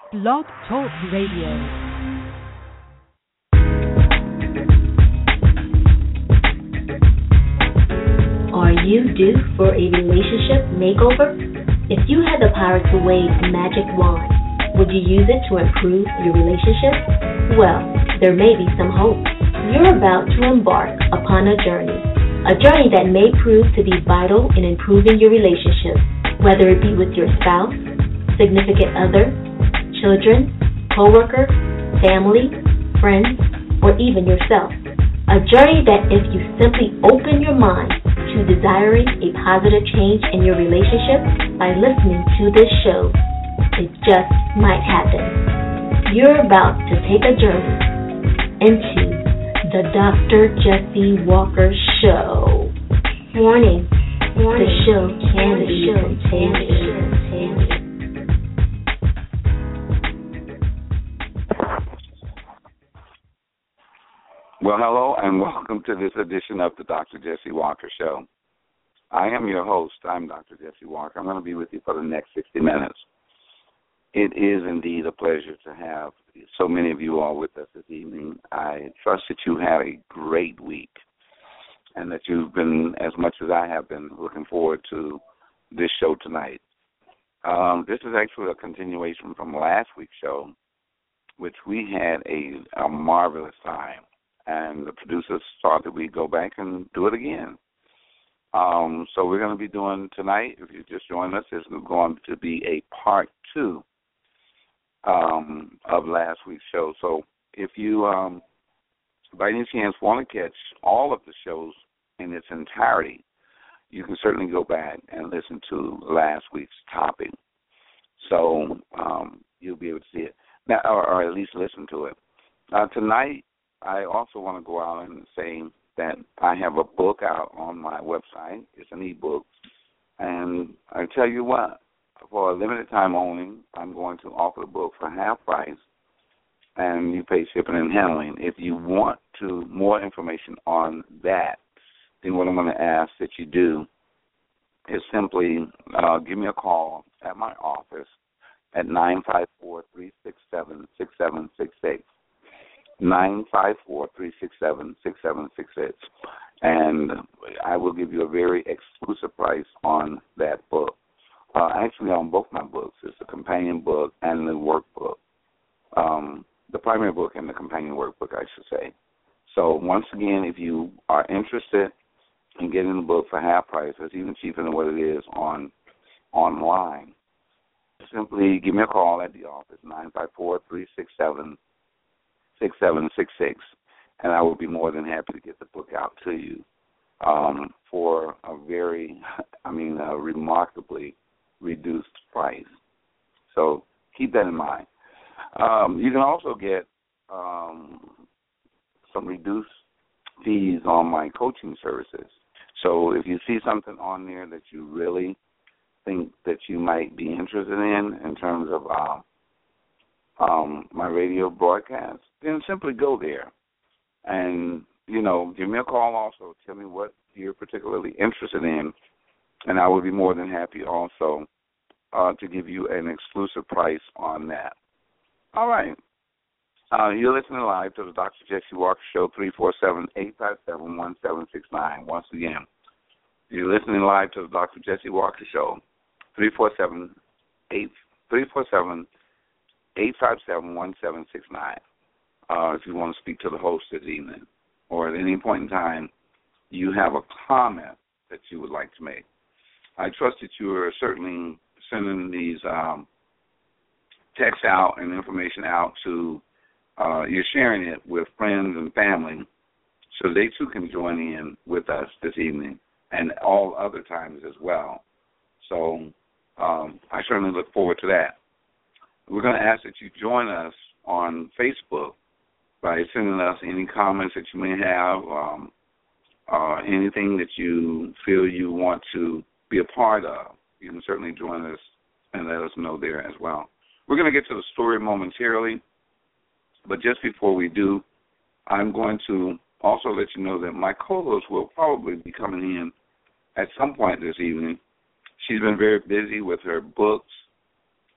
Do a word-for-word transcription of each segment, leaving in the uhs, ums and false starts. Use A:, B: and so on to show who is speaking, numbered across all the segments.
A: Blog Talk Radio.
B: Are you due for a relationship makeover? If you had the power to wave a magic wand, would you use it to improve your relationship? Well, there may be some hope. You're about to embark upon a journey, a journey that may prove to be vital in improving your relationship, whether it be with your spouse, significant other, children, co-worker, family, friends, or even yourself. A journey that if you simply open your mind to desiring a positive change in your relationship by listening to this show, it just might happen. You're about to take a journey into the Doctor Jesse Walker Show. Warning, Warning. The show can be contagious.
C: Well, hello, and welcome to this edition of the Doctor Jesse Walker Show. I am your host. I'm Doctor Jesse Walker. I'm going to be with you for the next sixty minutes. It is indeed a pleasure to have so many of you all with us this evening. I trust that you had a great week and that you've been, as much as I have been, looking forward to this show tonight. Um, this is actually a continuation from last week's show, which we had a, a marvelous time. And the producers thought that we'd go back and do it again. Um, so we're going to be doing tonight, if you just joined us, it's going to be a part two um, of last week's show. So if you, um, by any chance, want to catch all of the shows in its entirety, you can certainly go back and listen to last week's topic. So um, you'll be able to see it, now, or, or at least listen to it. Uh, tonight, I also want to go out and say that I have a book out on my website. It's an e-book. And I tell you what, for a limited time only, I'm going to offer the book for half price, and you pay shipping and handling. If you want to more information on that, then what I'm going to ask that you do is simply uh, give me a call at my office at nine five four, three six seven, six seven six six. nine five four, three six seven, six seven six six, and I will give you a very exclusive price on that book. Uh, actually, on both my books, it's the companion book and the workbook, um, the primary book and the companion workbook, I should say. So once again, if you are interested in getting the book for half price, it's even cheaper than what it is on online, simply give me a call at the office, nine five four, three six seven, six seven six six, and I will be more than happy to get the book out to you um, for a very, I mean, a remarkably reduced price. So keep that in mind. Um, you can also get um, some reduced fees on my coaching services. So if you see something on there that you really think that you might be interested in, in terms of uh, Um, my radio broadcast, then simply go there and, you know, give me a call also. Tell me what you're particularly interested in, and I would be more than happy also uh, to give you an exclusive price on that. All right. Uh, you're listening live to the Doctor Jesse Walker Show, three four seven, eight five seven, one seven six nine. Once again, you're listening live to the Doctor Jesse Walker Show, three four seven, eight five seven, one seven six nine. Uh, if you want to speak to the host this evening, or at any point in time you have a comment that you would like to make. I trust that you are certainly sending these um, texts out and information out to, uh, you're sharing it with friends and family so they too can join in with us this evening and all other times as well. So um, I certainly look forward to that. We're going to ask that you join us on Facebook by sending us any comments that you may have, um, uh, anything that you feel you want to be a part of. You can certainly join us and let us know there as well. We're going to get to the story momentarily, but just before we do, I'm going to also let you know that my co-host will probably be coming in at some point this evening. She's been very busy with her books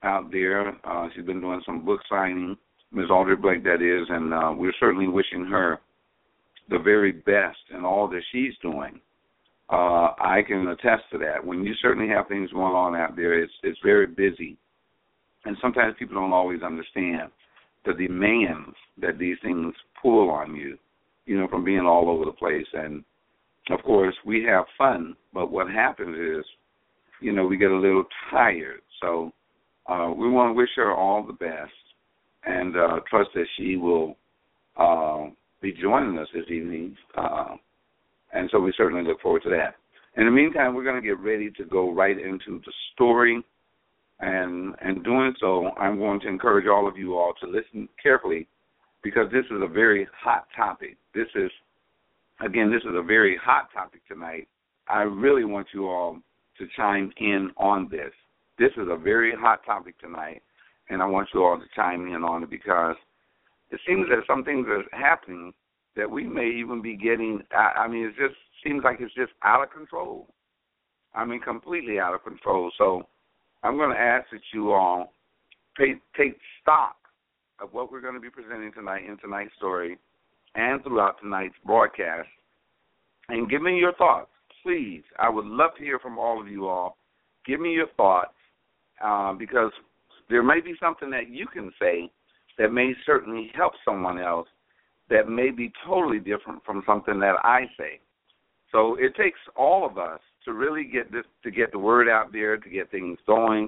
C: out there. Uh, she's been doing some book signing, Miz Audrey Blake, that is, and uh, we're certainly wishing her the very best in all that she's doing. Uh, I can attest to that. When you certainly have things going on out there, it's it's very busy, and sometimes people don't always understand the demands that these things pull on you, you know, from being all over the place. And, of course, we have fun, but what happens is, you know, we get a little tired. So uh, we want to wish her all the best and uh, trust that she will uh, be joining us this evening. Uh, and so we certainly look forward to that. In the meantime, we're going to get ready to go right into the story. And in doing so, I'm going to encourage all of you all to listen carefully because this is a very hot topic. This is, again, this is a very hot topic tonight. I really want you all to chime in on this. This is a very hot topic tonight, and I want you all to chime in on it because it seems that some things are happening that we may even be getting, I, I mean, it just seems like it's just out of control. I mean, completely out of control. So I'm going to ask that you all pay, take stock of what we're going to be presenting tonight in tonight's story and throughout tonight's broadcast, and give me your thoughts. Please, I would love to hear from all of you all. Give me your thoughts uh, because there may be something that you can say that may certainly help someone else that may be totally different from something that I say. So it takes all of us to really get this, to get the word out there, to get things going.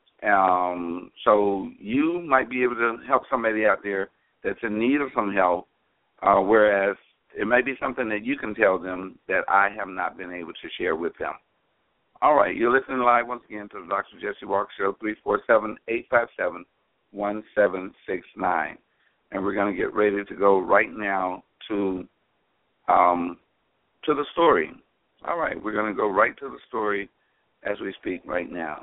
C: Um, so you might be able to help somebody out there that's in need of some help, uh, whereas it may be something that you can tell them that I have not been able to share with them. All right, you're listening live once again to the Doctor Jesse Walker Show, three four seven, eight five seven, one seven six nine. And we're going to get ready to go right now to um, to the story. All right, we're going to go right to the story as we speak right now.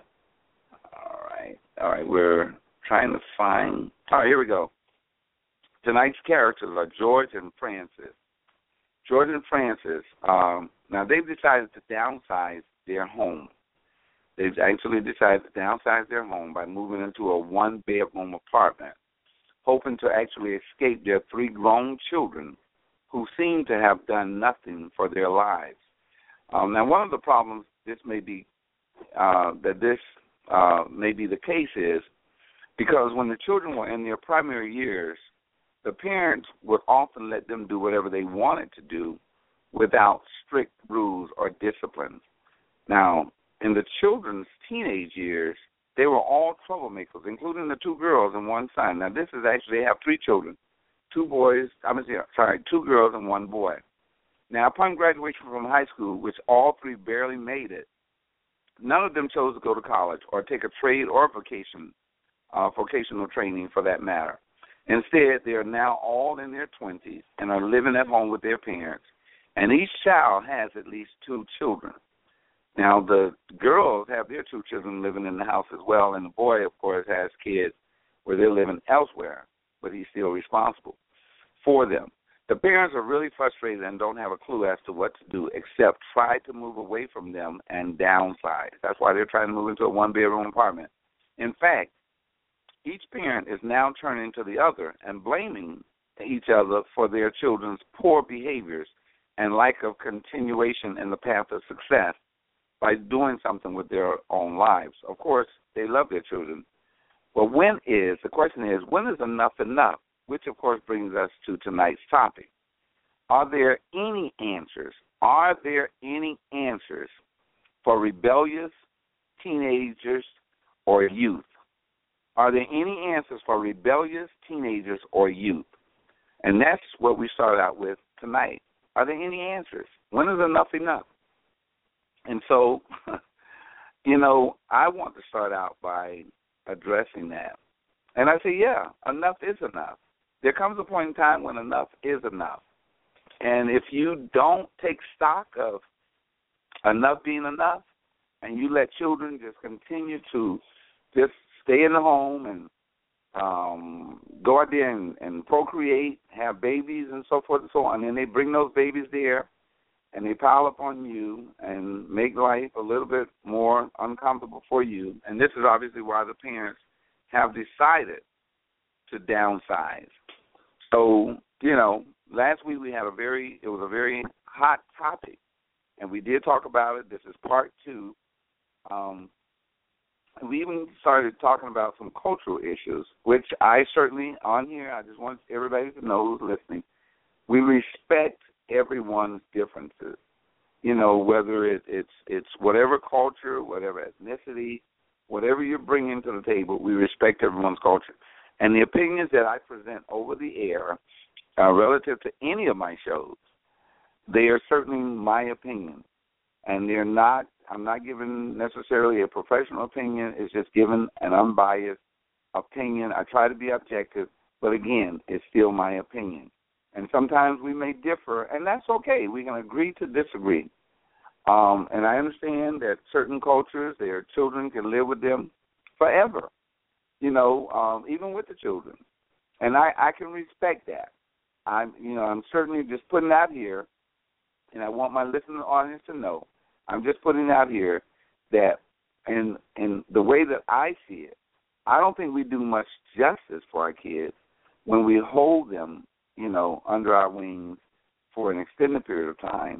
C: All right, all right, we're trying to find, all right, here we go. Tonight's characters are George and Francis. George and Francis, um, now they've decided to downsize their home. They've actually decided to downsize their home by moving into a one-bedroom apartment, hoping to actually escape their three grown children who seem to have done nothing for their lives. Um, now, one of the problems this may be uh, that this uh, may be the case is because when the children were in their primary years, the parents would often let them do whatever they wanted to do without strict rules or discipline. Now, in the children's teenage years, they were all troublemakers, including the two girls and one son. Now, this is actually, they have three children, two boys, I'm sorry, two girls and one boy. Now, upon graduation from high school, which all three barely made it, none of them chose to go to college or take a trade or vocation, uh, vocational training for that matter. Instead, they are now all in their twenties and are living at home with their parents, and each child has at least two children. Now, the girls have their two children living in the house as well, and the boy, of course, has kids where they're living elsewhere, but he's still responsible for them. The parents are really frustrated and don't have a clue as to what to do except try to move away from them and downsize. That's why they're trying to move into a one-bedroom apartment. In fact, each parent is now turning to the other and blaming each other for their children's poor behaviors and lack of continuation in the path of success by doing something with their own lives. Of course, they love their children. But when is, the question is, when is enough enough? Which, of course, brings us to tonight's topic. Are there any answers? Are there any answers for rebellious teenagers or youth? Are there any answers for rebellious teenagers or youth? And that's what we start out with tonight. Are there any answers? When is enough enough? And so, you know, I want to start out by addressing that. And I say, yeah, enough is enough. There comes a point in time when enough is enough. And if you don't take stock of enough being enough and you let children just continue to just stay in the home and um, go out there and, and procreate, have babies and so forth and so on, and they bring those babies there and they pile up on you and make life a little bit more uncomfortable for you. And this is obviously why the parents have decided to downsize. So, you know, last week we had a very, it was a very hot topic, and we did talk about it. This is part two. Um, we even started talking about some cultural issues, which I certainly, on here, I just want everybody to know who's listening, we respect everyone's differences. You know, whether it, it's it's whatever culture, whatever ethnicity, whatever you're bringing to the table, we respect everyone's culture. And the opinions that I present over the air uh, relative to any of my shows, they are certainly my opinion. And they're not, I'm not giving necessarily a professional opinion. It's just giving an unbiased opinion. I try to be objective, but again, it's still my opinion. And sometimes we may differ, and that's okay. We can agree to disagree. Um, and I understand that certain cultures, their children can live with them forever, you know, um, even with the children. And I, I can respect that. I'm, you know, I'm certainly just putting out here, and I want my listening audience to know, I'm just putting out here that in in the way that I see it, I don't think we do much justice for our kids when we hold them, you know, under our wings for an extended period of time.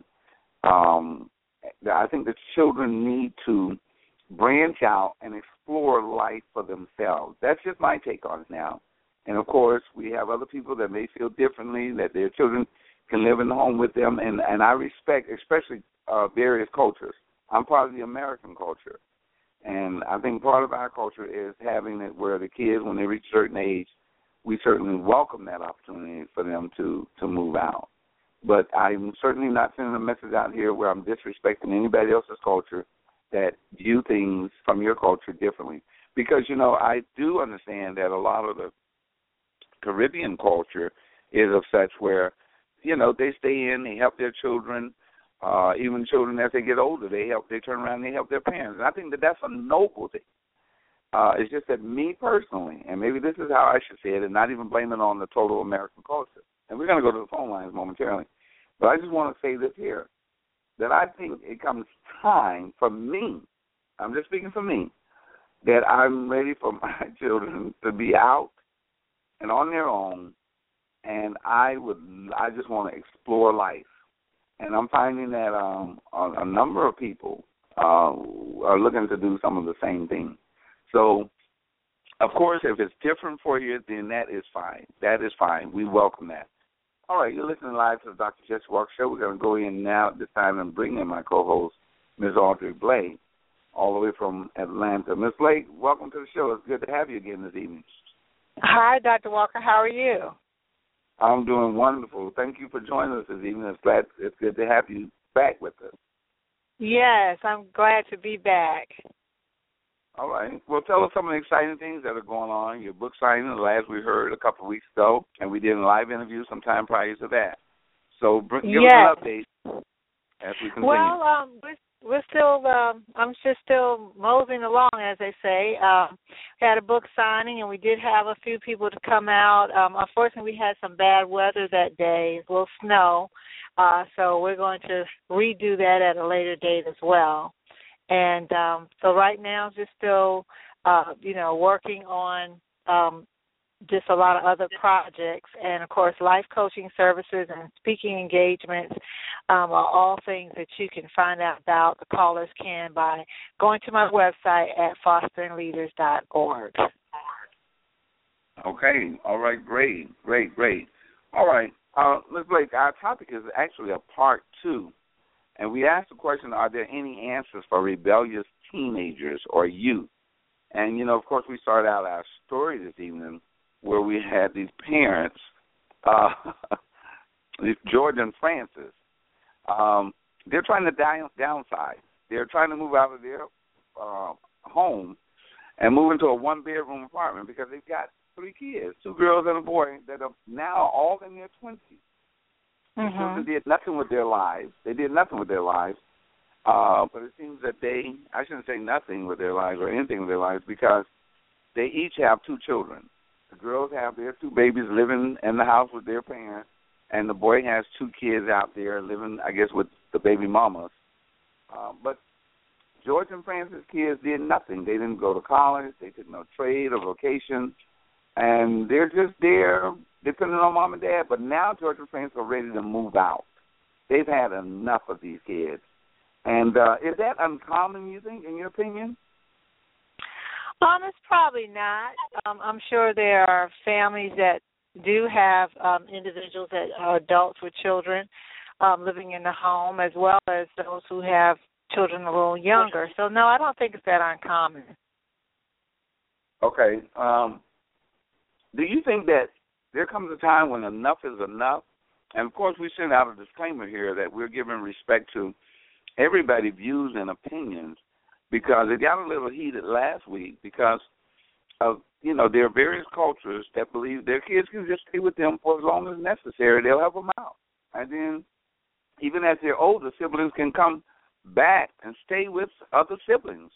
C: Um, I think the children need to branch out and explore life for themselves. That's just my take on it now. And, of course, we have other people that may feel differently, that their children can live in the home with them, and, and I respect, especially uh, various cultures. I'm part of the American culture, and I think part of our culture is having it where the kids, when they reach a certain age, we certainly welcome that opportunity for them to, to move out. But I'm certainly not sending a message out here where I'm disrespecting anybody else's culture that view things from your culture differently. Because, you know, I do understand that a lot of the Caribbean culture is of such where, you know, they stay in, they help their children, uh, even children as they get older, they help, they turn around and they help their parents. And I think that that's a noble thing. Uh, it's just that me personally, and maybe this is how I should say it, and not even blame it on the total American culture. And we're going to go to the phone lines momentarily. But I just want to say this here, that I think it comes time for me, I'm just speaking for me, that I'm ready for my children to be out and on their own, and I would, I just want to explore life. And I'm finding that um, a, a number of people uh, are looking to do some of the same thing. So, of course, if it's different for you, then that is fine. That is fine. We welcome that. All right, you're listening live to the Doctor Jesse Walker Show. We're going to go in now at this time and bring in my co-host, Miz Audrey Blake, all the way from Atlanta. Miz Blake, welcome to the show. It's good to have you again this evening.
D: Hi, Doctor Walker. How are you?
C: I'm doing wonderful. Thank you for joining us this evening. It's glad, it's good to have you back with us.
D: Yes, I'm glad to be back.
C: All right. Well, tell us some of the exciting things that are going on. Your book signing, last we heard a couple of weeks ago, and we did a live interview sometime prior to that. So bring, give
D: yes.
C: us an update as we continue.
D: Well, um, we're, we're still, um, I'm just still moseying along, as they say. Um, we had a book signing, and we did have a few people to come out. Um, unfortunately, we had some bad weather that day, a little snow, uh, so we're going to redo that at a later date as well. And um, so right now, just still, uh, you know, working on um, just a lot of other projects. And, of course, life coaching services and speaking engagements um, are all things that you can find out about. The callers can by going to my website at fostering leaders dot org.
C: Okay. All right. Great. Great. Great. All right. Uh, Miz Blake, our topic is actually a part two. And we asked the question, are there any answers for rebellious teenagers or youth? And, you know, of course, we started out our story this evening where we had these parents, uh, George and Francis. Um, they're trying to down, downsize. They're trying to move out of their uh, home and move into a one-bedroom apartment because they've got three kids, two girls and a boy that are now all in their twenties.
D: Mm-hmm.
C: They did nothing with their lives. They did nothing with their lives. Uh, but it seems that they, I shouldn't say nothing with their lives or anything with their lives because they each have two children. The girls have their two babies living in the house with their parents, and the boy has two kids out there living, I guess, with the baby mamas. Uh, but George and Francis kids did nothing. They didn't go to college. They took no trade or vocation. And they're just there depending on mom and dad. But now George and Francis are ready to move out. They've had enough of these kids. And uh, is that uncommon, you think, in your opinion?
D: Um, it's probably not. Um, I'm sure there are families that do have um, individuals that are adults with children um, living in the home, as well as those who have children a little younger. So, no, I don't think it's that uncommon.
C: Okay. Um, do you think that there comes a time when enough is enough? And, of course, we send out a disclaimer here that we're giving respect to everybody's views and opinions, because it got a little heated last week because of, you know, there are various cultures that believe their kids can just stay with them for as long as necessary. They'll help them out. And then even as they're older, siblings can come back and stay with other siblings.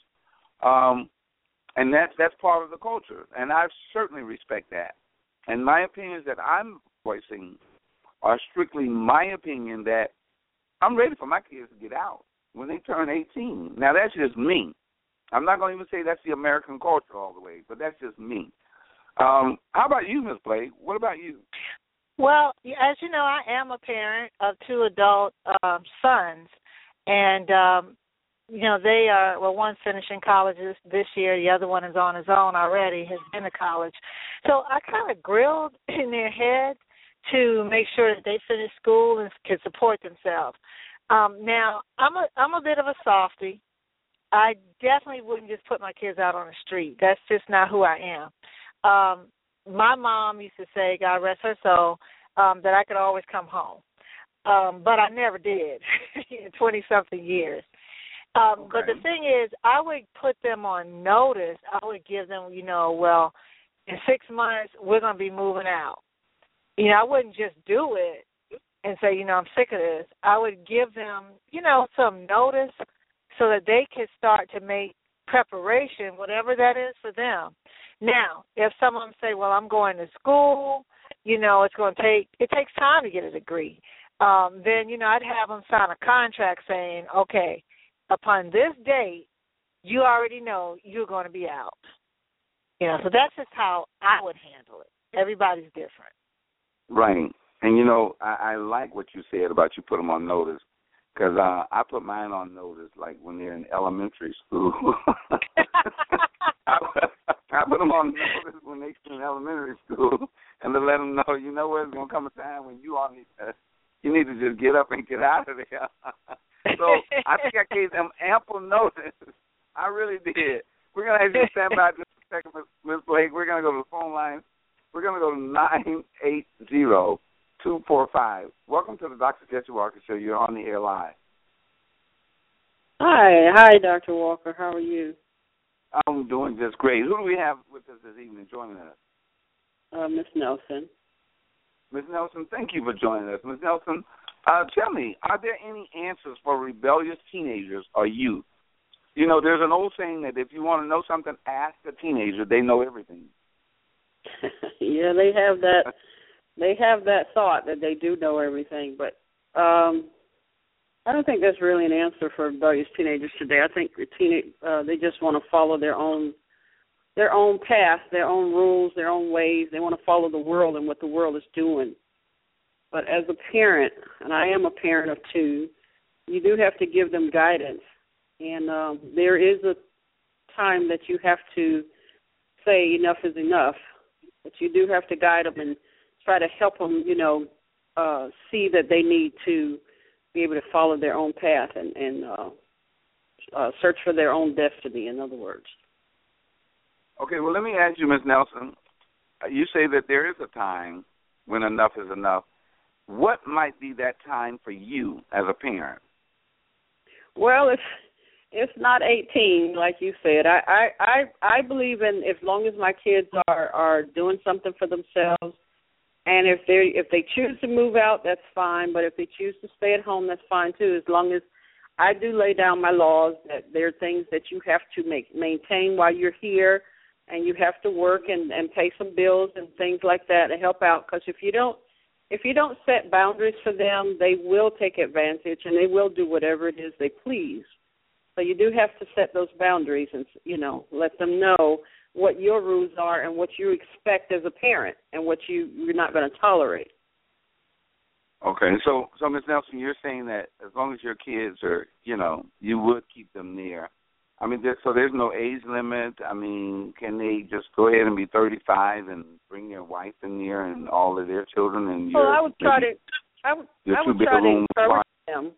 C: Um, and that's, that's part of the culture. And I certainly respect that. And my opinions that I'm voicing are strictly my opinion that I'm ready for my kids to get out when they turn eighteen. Now, that's just me. I'm not going to even say that's the American culture all the way, but that's just me. Um, how about you, Miz Blake? What about you?
D: Well, as you know, I am a parent of two adult um, sons, and, um, you know, they are, well, one's finishing college this, this year. The other one is on his own already, has been to college. So I kind of grilled in their heads to make sure that they finish school and can support themselves. Um, now, I'm a I'm a bit of a softie. I definitely wouldn't just put my kids out on the street. That's just not who I am. Um, my mom used to say, God rest her soul, um, that I could always come home. Um, but I never did in twenty-something years. Um,
C: okay.
D: But the thing is, I would put them on notice. I would give them, you know, well, in six months, we're going to be moving out. You know, I wouldn't just do it and say, you know, I'm sick of this. I would give them, you know, some notice so that they could start to make preparation, whatever that is for them. Now, if some of them say, well, I'm going to school, you know, it's going to take, it takes time to get a degree, um, then, you know, I'd have them sign a contract saying, okay, upon this date, you already know you're going to be out. You know, so that's just how I would handle it. Everybody's different.
C: Right. And, you know, I, I like what you said about you put them on notice, because uh, I put mine on notice, like, when they're in elementary school. I, I put them on notice when they're in elementary school, and to let them know, you know what, it's going to come a time when you all need to, you need to just get up and get out of there. So I think I gave them ample notice. I really did. We're going to have you stand by just a second, Miz Blake. We're going to go to the phone line. We're going to go to nine eight zero, two four five. Welcome to the Doctor Jesse Walker Show. You're on the air live.
E: Hi. Hi, Doctor Walker. How are you?
C: I'm doing just great. Who do we have with us this evening joining us?
E: Uh, Miss Nelson.
C: Miz Nelson, thank you for joining us. Miz Nelson, uh, tell me, are there any answers for rebellious teenagers or youth? You know, there's an old saying that if you want to know something, ask a teenager. They know everything.
E: Yeah, they have that. They have that thought that they do know everything, but um, I don't think that's really an answer for rebellious teenagers today. I think the teen uh, they just want to follow their own their own path, their own rules, their own ways. They want to follow the world and what the world is doing. But as a parent, and I am a parent of two, you do have to give them guidance, and um, there is a time that you have to say enough is enough. But you do have to guide them and try to help them, you know, uh, see that they need to be able to follow their own path and, and uh, uh, search for their own destiny, in other words.
C: Okay, well, let me ask you, Miz Nelson. You say that there is a time when enough is enough. What might be that time for you as a parent?
E: Well, it's it's not eighteen, like you said. I, I, I, I believe in as long as my kids are, are doing something for themselves, and if they if they choose to move out, that's fine. But if they choose to stay at home, that's fine too. As long as I do lay down my laws that there are things that you have to make maintain while you're here, and you have to work and, and pay some bills and things like that to help out. Because if you don't if you don't set boundaries for them, they will take advantage and they will do whatever it is they please. So you do have to set those boundaries and, you know, let them know what your rules are and what you expect as a parent and what you, you're not going to tolerate.
C: Okay, so, so Miz Nelson, you're saying that as long as your kids are, you know, you would keep them near. I mean, there, so there's no age limit. I mean, can they just go ahead and be thirty-five and bring their wife in there and all of their children? And
E: well, I would try to, I would, I would try to encourage them.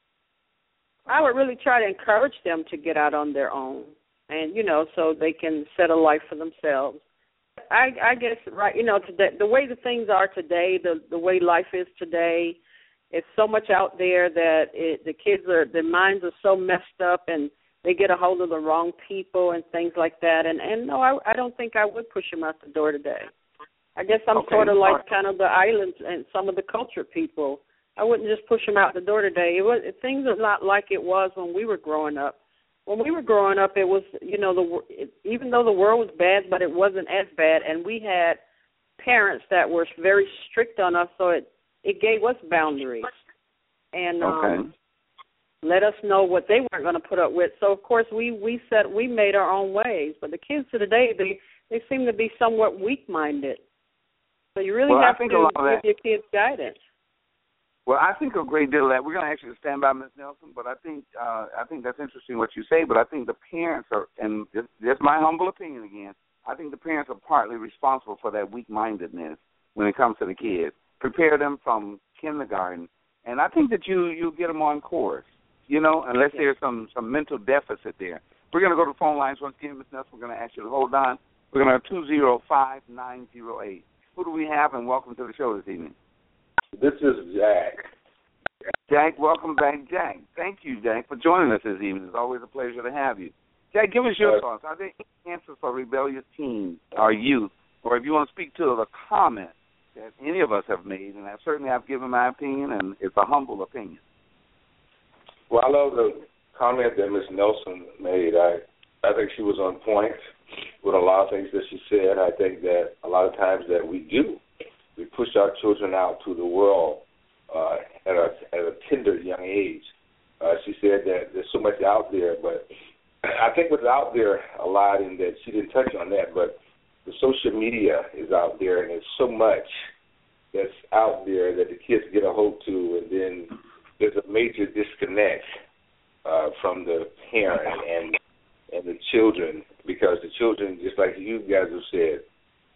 E: I would really try to encourage them to get out on their own, and you know, so they can set a life for themselves. I, I guess right, you know, today, the way the things are today, the the way life is today, it's so much out there that it, the kids are, their minds are so messed up, and they get a hold of the wrong people and things like that. And, and no, I, I don't think I would push them out the door today. I guess I'm okay. sort of like kind of the island and some of the culture people. I wouldn't just push them out the door today. It was, things are not like it was when we were growing up. When we were growing up, it was, you know, the it, even though the world was bad, but it wasn't as bad. And we had parents that were very strict on us, so it, it gave us boundaries. And
C: okay.
E: um, let us know what they weren't going to put up with. So, of course, we, we said we made our own ways. But the kids of today, they, they seem to be somewhat weak-minded. So you really
C: well,
E: have
C: to
E: give your kids guidance.
C: Well, I think a great deal of that. We're going to actually stand by Miz Nelson, but I think uh, I think that's interesting what you say. But I think the parents are, and this, that's my humble opinion again, I think the parents are partly responsible for that weak-mindedness when it comes to the kids. Prepare them from kindergarten, and I think that you you get them on course. You know, unless there's some, some mental deficit there. We're going to go to phone lines once again, Miz Nelson. We're going to ask you to hold on. We're going to have two zero five nine zero eight. Who do we have, and welcome to the show this evening?
F: This is Jack.
C: Jack, welcome back, Jack. Thank you, Jack, for joining us this evening. It's always a pleasure to have you. Jack, give us your uh, thoughts. Are there any answers for rebellious teens or youth, or if you want to speak to the comment that any of us have made, and I certainly have given my opinion, and it's a humble opinion.
F: Well, I love the comment that Miz Nelson made. I I think she was on point with a lot of things that she said. I think that a lot of times that we do, we push our children out to the world uh, at, a, at a tender young age. Uh, she said that there's so much out there, but I think what's out there a lot, and that she didn't touch on that, but the social media is out there, and there's so much that's out there that the kids get a hold to, and then there's a major disconnect uh, from the parent and and the children, because the children, just like you guys have said,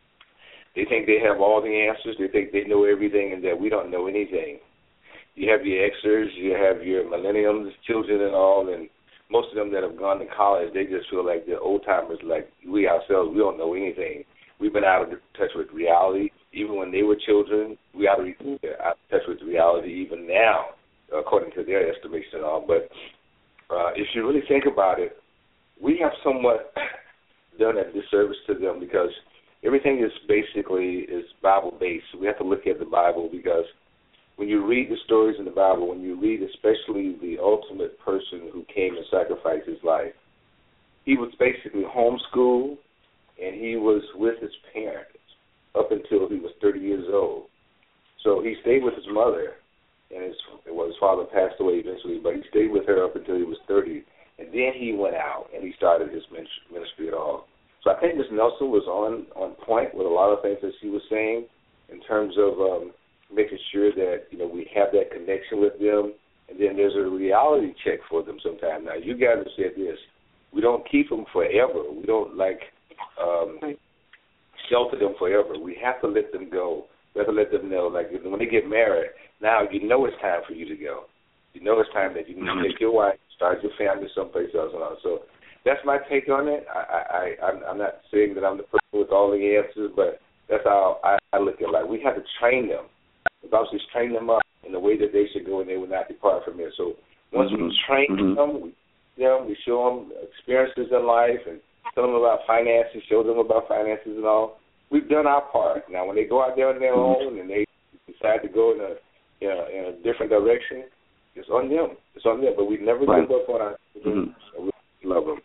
F: they think they have all the answers. They think they know everything, and that we don't know anything. You have your Xers, you have your millenniums, children and all, and most of them that have gone to college, they just feel like they're old-timers, like we ourselves. We don't know anything. We've been out of touch with reality. Even when they were children, we out of, out of touch with reality even now, according to their estimation and all. But uh, if you really think about it, we have somewhat done a disservice to them, because everything is basically is Bible-based. We have to look at the Bible, because when you read the stories in the Bible, when you read especially the ultimate person who came and sacrificed his life, he was basically homeschooled, and he was with his parents up until he was thirty years old. So he stayed with his mother, and his, well, his father passed away eventually, but he stayed with her up until he was thirty. And then he went out and he started his ministry at all. So I think Miz Nelson was on, on point with a lot of things that she was saying in terms of um, making sure that, you know, we have that connection with them. And then there's a reality check for them sometimes. Now, you guys have said this. We don't keep them forever. We don't, like, um, shelter them forever. We have to let them go. We have to let them know, like, when they get married, now you know it's time for you to go. You know it's time that you need to take your wife, start your family someplace else and all. So that's my take on it. I, I, I'm, I'm not saying that I'm the person with all the answers, but that's how I, I look at it. Like, we have to train them. The Bible says train them up in the way that they should go, and they will not depart from it. So once mm-hmm. we train mm-hmm. them, we, you know, we show them experiences in life and tell them about finances, show them about finances and all. We've done our part. Now, when they go out there on their mm-hmm. own and they decide to go in a, you know, in a different direction, it's on them. It's on them. But we never right. give up on our children. Mm-hmm. We love them.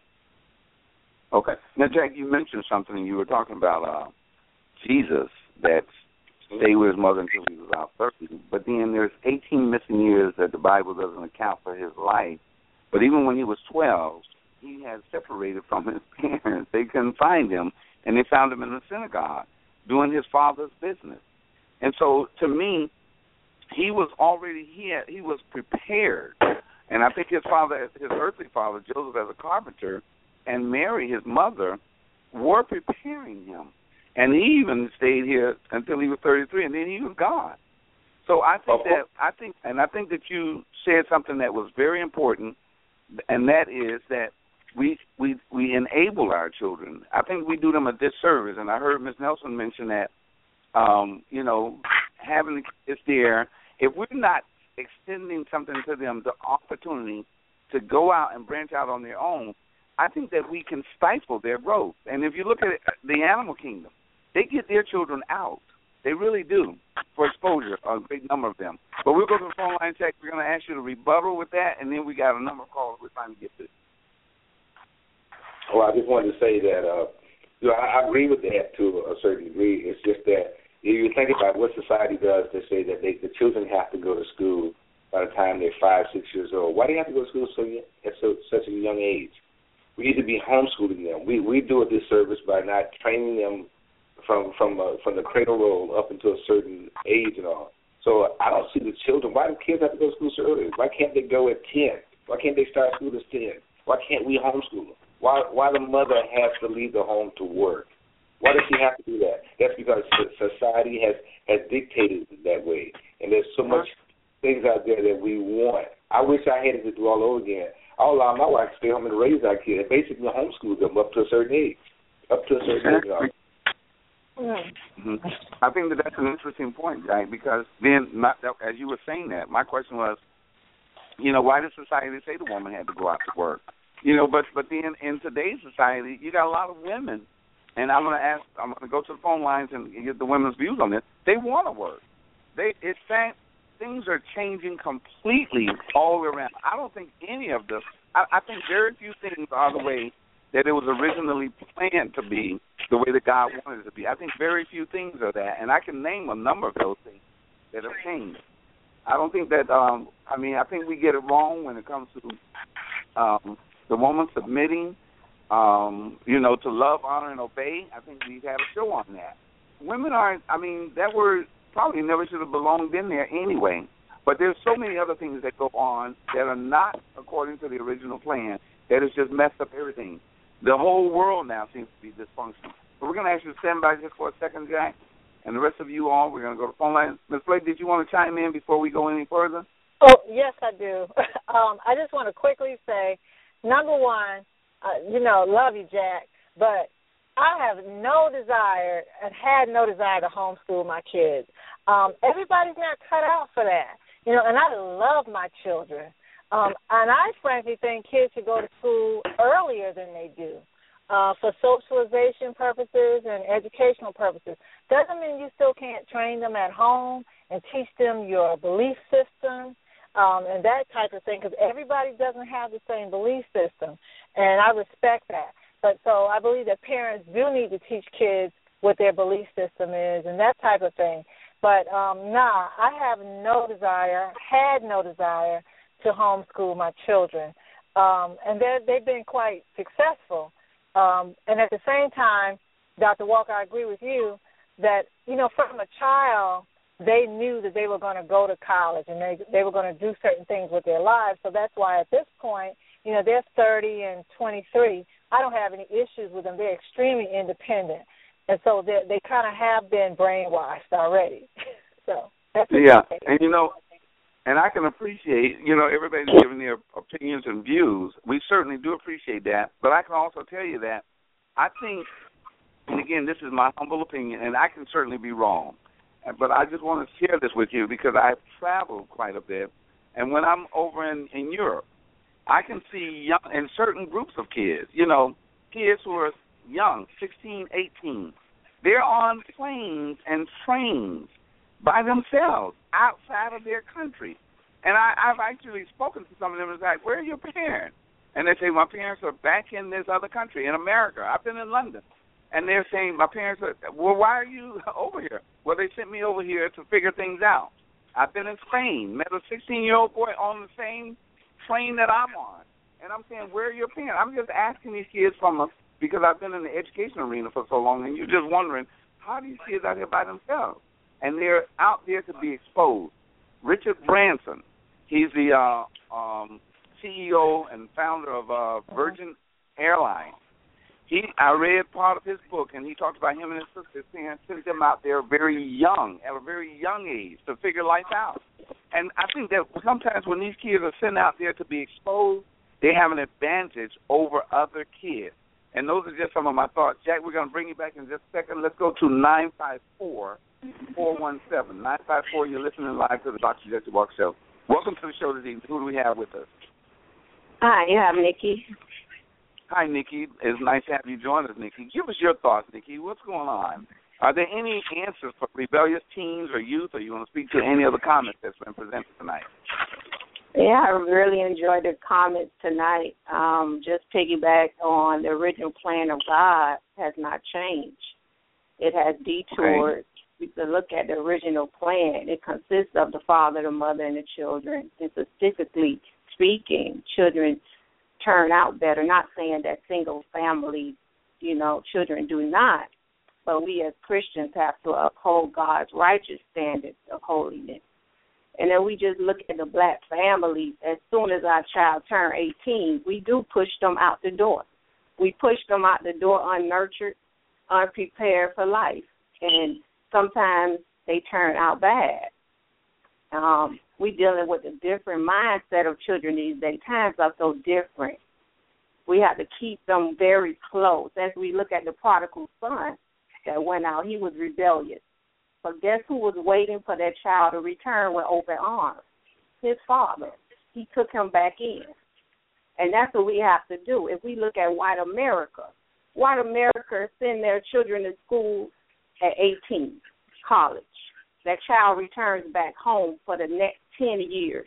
C: Okay. Now, Jack, you mentioned something. You were talking about uh, Jesus that stayed with his mother until he was about thirty. But then there's eighteen missing years that the Bible doesn't account for his life. But even when he was twelve, he had separated from his parents. They couldn't find him, and they found him in the synagogue doing his father's business. And so, to me, he was already he had, he was prepared. And I think his father, his earthly father, Joseph, as a carpenter, and Mary, his mother, were preparing him. And he even stayed here until he was thirty-three, and then he was gone. So I think
F: okay.
C: that I think, and I think that you said something that was very important, and that is that we we we enable our children. I think we do them a disservice, and I heard Miz Nelson mention that. Um, you know, having the kids there, if we're not extending something to them, the opportunity to go out and branch out on their own, I think that we can stifle their growth. And if you look at it, the animal kingdom, they get their children out. They really do, for exposure, a big number of them. But we'll go to the phone line check. We're going to ask you to rebuttal with that, and then we got a number of calls we're trying to get to.
F: Well, I just wanted to say that, uh, you know, I, I agree with that to a certain degree. It's just that if you think about what society does, they say that they, the children have to go to school by the time they're five, six years old. Why do they have to go to school so young, at so, such a young age? We need to be homeschooling them. We we do a disservice by not training them from from uh, from the cradle roll up until a certain age and all. So I don't see the children. Why do kids have to go to school so early? Why can't they go at ten? Why can't they start school at ten? Why can't we homeschool them? Why why the mother has to leave the home to work? Why does she have to do that? That's because society has, has dictated it that way, and there's so much things out there that we want. I wish I had it to do all over again. I'll allow my wife to stay home and raise our kid and basically homeschool them up to a certain age. Up to a certain age.
C: Mm-hmm. I think that that's an interesting point, right? Because then, my, as you were saying that, my question was, you know, why does society say the woman had to go out to work? You know, but but then in today's society, you got a lot of women, and I'm going to ask, I'm going to go to the phone lines and get the women's views on this. They want to work. They it's saying things are changing completely all the way around. I don't think any of this. I, I think very few things are the way that it was originally planned to be, the way that God wanted it to be. I think very few things are that, and I can name a number of those things that have changed. I don't think that, um, I mean, I think we get it wrong when it comes to um, the woman submitting, um, you know, to love, honor, and obey. I think we've had a show on that. Women aren't, I mean, that word probably never should have belonged in there anyway, but there's so many other things that go on that are not according to the original plan that has just messed up everything. The whole world now seems to be dysfunctional. But we're going to ask you to stand by just for a second, Jack. And the rest of you all, we're going to go to the phone line. Miz Blake, did you want to chime in before we go any further?
D: Oh, yes, I do. um, I just want to quickly say, number one, uh, you know, love you, Jack, but I have no desire and had no desire to homeschool my kids. Um, everybody's not cut out for that. You know, and I love my children. Um, and I frankly think kids should go to school earlier than they do uh, for socialization purposes and educational purposes. Doesn't mean you still can't train them at home and teach them your belief system um, and that type of thing, because everybody doesn't have the same belief system, and I respect that. But so I believe that parents do need to teach kids what their belief system is and that type of thing. But, um, nah, I have no desire, had no desire to homeschool my children. Um, and they've been quite successful. Um, and at the same time, Doctor Walker, I agree with you that, you know, from a child, they knew that they were going to go to college and they they were going to do certain things with their lives. So that's why at this point, you know, they're thirty and twenty-three. I don't have any issues with them. They're extremely independent. And so they they kind of have been brainwashed already. So that's
C: yeah, and you know, and I can appreciate, you know, everybody's giving their opinions and views. We certainly do appreciate that. But I can also tell you that I think, and again, this is my humble opinion, and I can certainly be wrong. But I just want to share this with you because I've traveled quite a bit. And when I'm over in, in Europe, I can see young, in certain groups of kids, you know, kids who are young, sixteen, eighteen, they're on planes and trains by themselves outside of their country. And I, I've actually spoken to some of them and it's like, where are your parents? And they say, my parents are back in this other country, in America. I've been in London. And they're saying, my parents are, well, why are you over here? Well, they sent me over here to figure things out. I've been in Spain, met a sixteen-year-old boy on the same train that I'm on. And I'm saying, where are your parents? I'm just asking these kids from a, because I've been in the education arena for so long, and you're just wondering, how are these kids out here by themselves? And they're out there to be exposed. Richard Branson, he's the uh, um, C E O and founder of uh, Virgin Airlines. He, I read part of his book, and he talks about him and his sisters saying sent them out there very young, at a very young age, to figure life out. And I think that sometimes when these kids are sent out there to be exposed, they have an advantage over other kids. And those are just some of my thoughts. Jack, we're going to bring you back in just a second. Let's go to nine five four, four one seven. nine five four, you're listening live to the Doctor Jesse Walker Show. Welcome to the show today. Who do we have with us?
G: Hi, you have Nikki.
C: Hi, Nikki. It's nice to have you join us, Nikki. Give us your thoughts, Nikki. What's going on? Are there any answers for rebellious teens or youth, or you want to speak to any of the comments that's been presented tonight?
G: Yeah, I really enjoyed the comments tonight. Um, just piggyback on the original plan of God has not changed. It has detoured. Okay. We can look at the original plan. It consists of the father, the mother, and the children. And statistically speaking, children turn out better. Not saying that single family, you know, children do not. But we as Christians have to uphold God's righteous standards of holiness. And then we just look at the black families. As soon as our child turns eighteen, we do push them out the door. We push them out the door unnurtured, unprepared for life. And sometimes they turn out bad. Um, we're dealing with a different mindset of children these days. Times are so different. We have to keep them very close. As we look at the prodigal son that went out, he was rebellious. But guess who was waiting for that child to return with open arms? His father. He took him back in. And that's what we have to do. If we look at white America, white America send their children to school at eighteen, college. That child returns back home for the next ten years.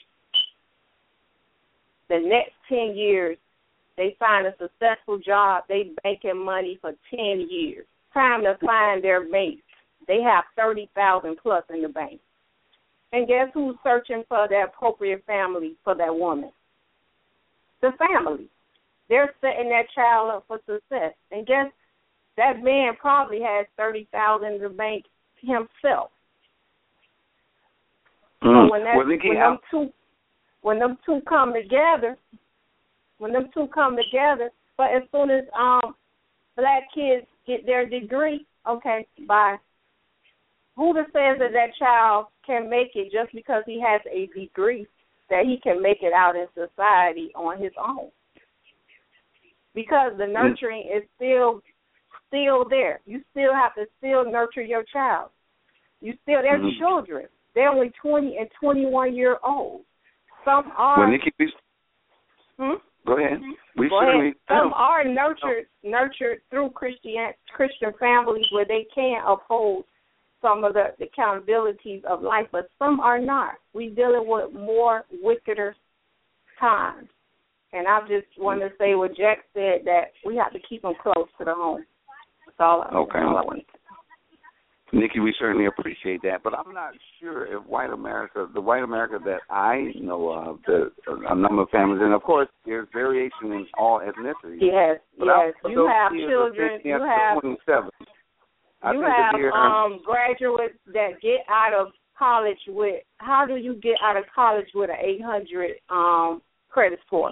G: The next ten years, they find a successful job. They banking money for ten years. Time to find their mate. They have thirty thousand plus in the bank. And guess who's searching for the appropriate family for that woman? The family. They're setting that child up for success. And guess that man probably has thirty thousand in the bank himself.
C: Mm.
G: So when, that,
C: well, Nikki,
G: when them two when them two come together, when them two come together, but as soon as um black kids get their degree, okay, bye. Who says that that child can make it just because he has a degree, that he can make it out in society on his own? Because the nurturing is still still there. You still have to still nurture your child. You still, they're mm-hmm. children. They're only twenty and twenty-one year old. Some are.
C: Well, Nikki, we,
G: hmm?
C: Go ahead. We
G: Go
C: certainly,
G: ahead. Some are nurtured oh. nurtured through Christian Christian families where they can uphold some of the, the accountabilities of life, but some are not. We're dealing with more wickeder times. And I just want to say what Jack said, that we have to keep them close to the home. That's all,
C: okay.
G: that's all I want to say.
C: Nikki, we certainly appreciate that, but I'm not sure if white America, the white America that I know of, the a number of families, and of course there's variation in all ethnicities.
G: Yes,
C: but
G: yes. You have children, you have, you have um, graduates that get out of college with, how do you get out of college with an eight hundred um, credit score?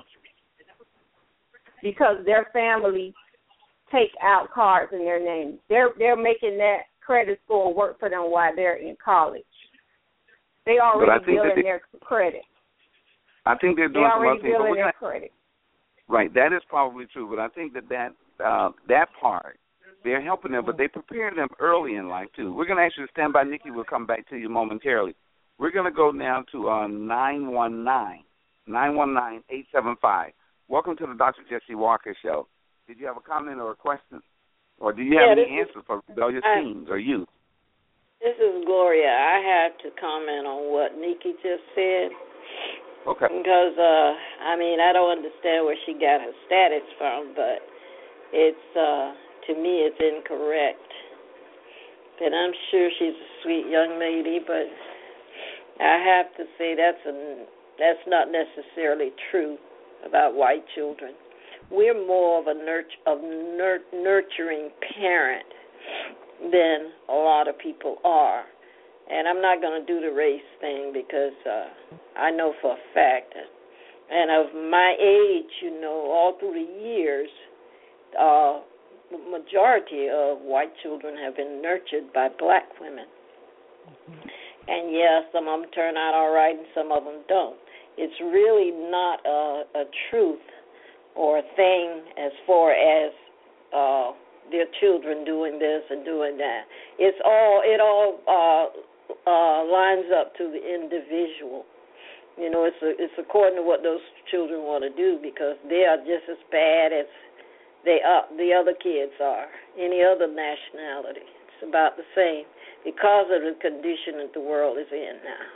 G: Because their family take out cards in their name. They're they're making that credit score work for them while they're in college. They already building they, their credit.
C: I think they're doing
G: they already
C: some other
G: building
C: things.
G: their credit.
C: Right, that is probably true, but I think that that, uh, that part, they're helping them, but they prepare them early in life, too. We're going to actually stand by. Nikki, we'll come back to you momentarily. We're going to go now to uh, nine one nine, nine one nine, eight seven five. Welcome to the Doctor Jesse Walker Show. Did you have a comment or a question? Or do you have
H: yeah,
C: any answers for rebellious
H: I,
C: teens or youth?
H: This is Gloria. I have to comment on what Nikki just said.
C: Okay.
H: Because, uh, I mean, I don't understand where she got her status from, but it's, uh, to me, it's incorrect. And I'm sure she's a sweet young lady, but I have to say that's a, that's not necessarily true. about white children. We're more of a nurt- of nur- nurturing parent than a lot of people are. And I'm not going to do the race thing because uh, I know for a fact, and of my age, you know, all through the years, uh, the majority of white children have been nurtured by black women. Mm-hmm. And, yeah, some of them turn out all right and some of them don't. It's really not a, a truth or a thing as far as uh, their children doing this and doing that. It's all, it all uh, uh, lines up to the individual. You know, it's a, it's according to what those children want to do because they are just as bad as they are, the other kids are, any other nationality. It's about the same because of the condition that the world is in now.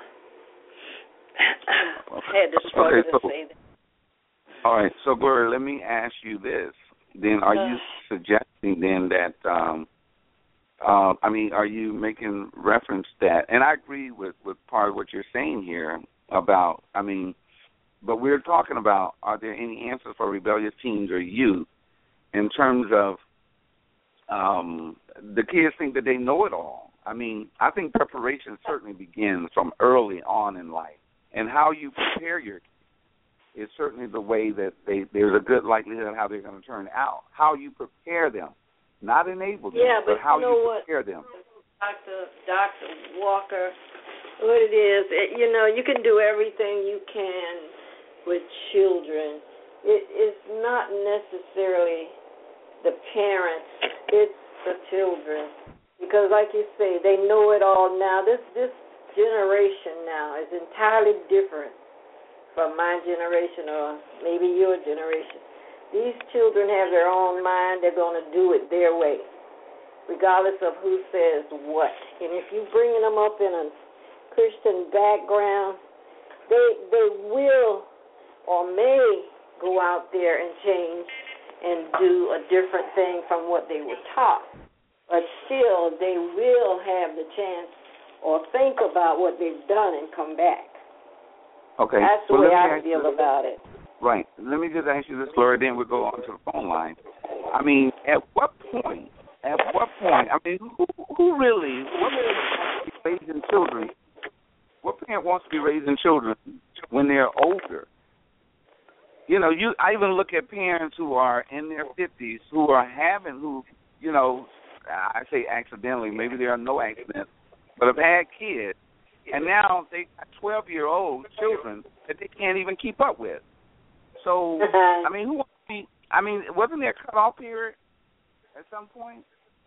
H: I had to struggle okay, so, to say that.
C: All right, so Gloria, let me ask you this. Then are you suggesting then that, um, uh, I mean, are you making reference that, and I agree with, with part of what you're saying here about, I mean, but we're talking about are there any answers for rebellious teens or youth in terms of um, the kids think that they know it all. I mean, I think preparation certainly begins from early on in life. And how you prepare your kids is certainly the way that they, there's a good likelihood of how they're going to turn out. How you prepare them, not enable them,
H: yeah, but,
C: but how
H: you, know
C: you
H: what?
C: prepare them.
H: Doctor Doctor Walker, what it is, it, you know, you can do everything you can with children. It, it's not necessarily the parents, it's the children. Because like you say, they know it all now. This this generation now is entirely different from my generation or maybe your generation. These children have their own mind. They're going to do it their way, regardless of who says what. And if you're bringing them up in a Christian background, they they will or may go out there and change and do a different thing from what they were taught. But still, they will have the chance or think about what they've done and come back.
C: Okay.
H: That's the
C: well,
H: way I feel you, about it.
C: Right. Let me just ask you this, Laura, then we'll go on to the phone line. I mean, at what point, at what point, I mean, who, who really, what really wants to be raising children? What parent wants to be raising children when they're older? You know, you. I even look at parents who are in their fifties who are having, who, you know, I say accidentally, maybe there are no accidents, but have had kids, and now they got twelve-year-old children that they can't even keep up with. So, I mean, who wants to be, I mean, wasn't there a cutoff period at some point?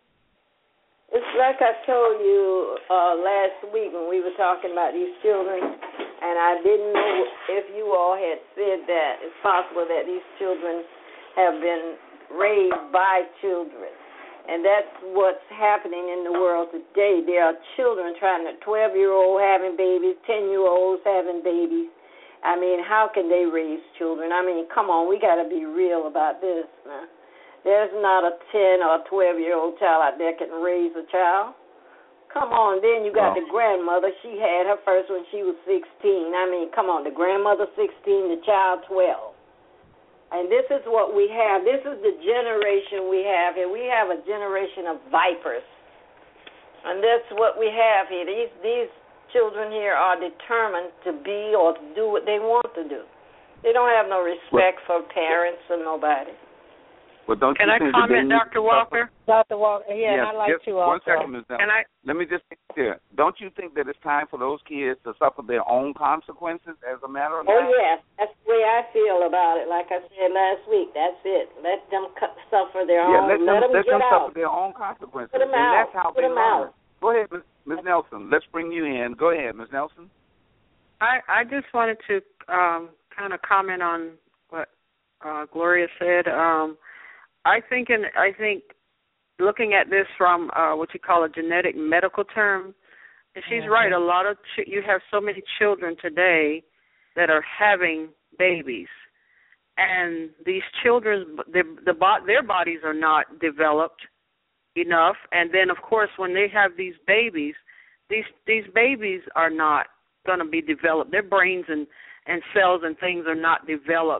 H: It's like I told you uh, last week when we were talking about these children, and I didn't know if you all had said that it's possible that these children have been raised by children. And that's what's happening in the world today. There are children trying to, twelve-year-old having babies, ten-year-olds having babies. I mean, how can they raise children? I mean, come on, we got to be real about this. Now. There's not a ten or twelve-year-old child out there can raise a child. Come on, then you got oh. the grandmother. She had her first when she was sixteen. I mean, come on, the grandmother sixteen, the child twelve. And this is what we have. This is the generation we have here. We have a generation of vipers. And that's what we have here. These these children here are determined to be or to do what they want to do. They don't have no respect well, for parents or nobody.
C: Well, don't
I: Can
C: you
I: I
C: think
I: comment, Doctor Walker?
D: Doctor Walker, yeah,
C: yes,
D: and I'd like
C: just
D: to
C: one
D: also.
C: second, Miz Nelson. Can I? Let me just be clear. Don't you think that it's time for those kids to suffer their own consequences as a matter of fact?
H: Oh, yes. That's the way I feel about it. Like I said last week, that's it. Let them cu- suffer their
C: yeah,
H: own.
C: Let them,
H: let them,
C: let
H: get
C: them
H: out.
C: suffer their own consequences.
H: Put them
C: and
H: out.
C: that's how
H: Put
C: they
H: them
C: learn.
H: out.
C: Go ahead, Miz Nelson. Let's bring you in. Go ahead, Miz Nelson.
I: I, I just wanted to um, kind of comment on what uh, Gloria said. Um, I think, in, I think, looking at this from uh, what you call a genetic medical term, and she's mm-hmm. right. A lot of ch- you have so many children today that are having babies, and these children, their the their bodies are not developed enough. And then, of course, when they have these babies, these these babies are not going to be developed. Their brains and, and cells and things are not developed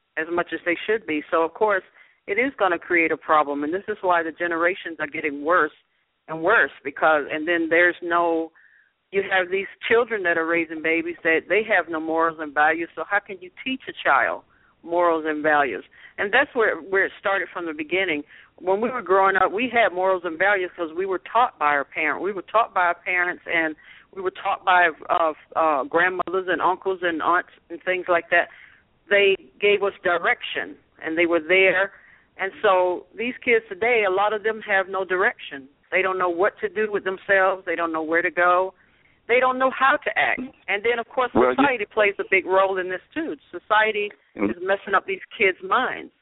I: as much as they should be. So, of course, it is going to create a problem, and this is why the generations are getting worse and worse because, and then there's no, you have these children that are raising babies that they have no morals and values, so how can you teach a child morals and values? And that's where, where it started from the beginning. When we were growing up, we had morals and values because we were taught by our parents. We were taught by our parents, and we were taught by uh, uh, grandmothers and uncles and aunts and things like that. They gave us direction, and they were there. And so these kids today, a lot of them have no direction. They don't know what to do with themselves. They don't know where to go. They don't know how to act. And then, of course,
C: well,
I: society
C: you,
I: plays a big role in this, too. Society
C: mm-hmm.
I: is messing up these kids' minds.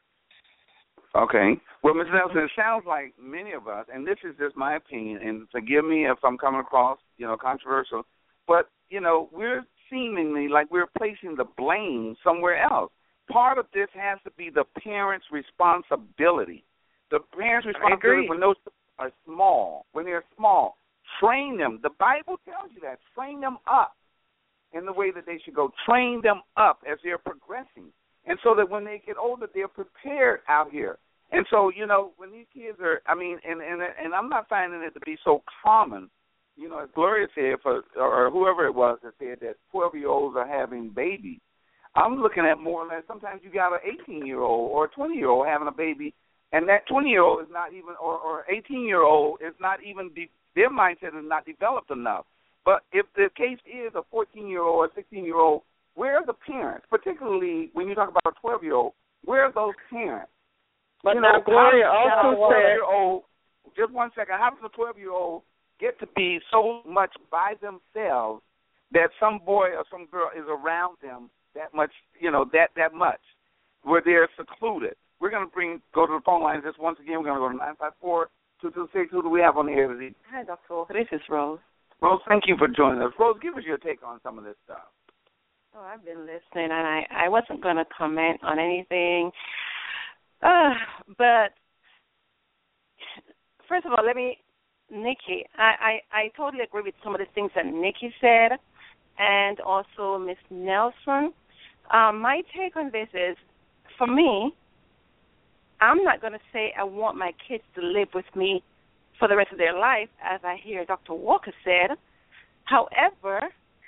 C: Okay. Well, Miz Nelson, it sounds like many of us, and this is just my opinion, and forgive me if I'm coming across, you know, controversial, but, you know, we're seemingly like we're placing the blame somewhere else. Part of this has to be the parents' responsibility. The parents' responsibility when those are small, when they're small. Train them. The Bible tells you that. Train them up in the way that they should go. Train them up as they're progressing. And so that when they get older, they're prepared out here. And so, you know, when these kids are, I mean, and and, and I'm not finding it to be so common, you know, as Gloria said, for, or whoever it was that said that twelve-year-olds are having babies. I'm looking at more or less, sometimes you got an eighteen-year-old or a twenty-year-old having a baby, and that twenty-year-old is not even, or, or eighteen-year-old is not even, de- their mindset is not developed enough. But if the case is a fourteen-year-old or sixteen-year-old, where are the parents, particularly when you talk about a twelve-year-old, where are those parents?
I: But
C: you
I: now
C: know,
I: Gloria also said,
C: just one second, how does a twelve-year-old get to be so much by themselves that some boy or some girl is around them that much, you know, that, that much, where they're secluded? We're going to bring go to the phone lines just once again. We're going to go to nine five four, two two six. Who do we have on the air today?
J: Hi, Doctor This is Rose.
C: Rose, thank you for joining us. Rose, give us your take on some of this stuff.
J: Oh, I've been listening, and I, I wasn't going to comment on anything. Uh, but first of all, let me, Nikki, I, I, I totally agree with some of the things that Nikki said and also Miss Nelson. Um, my take on this is, for me, I'm not going to say I want my kids to live with me for the rest of their life, as I hear Doctor Walker said. However,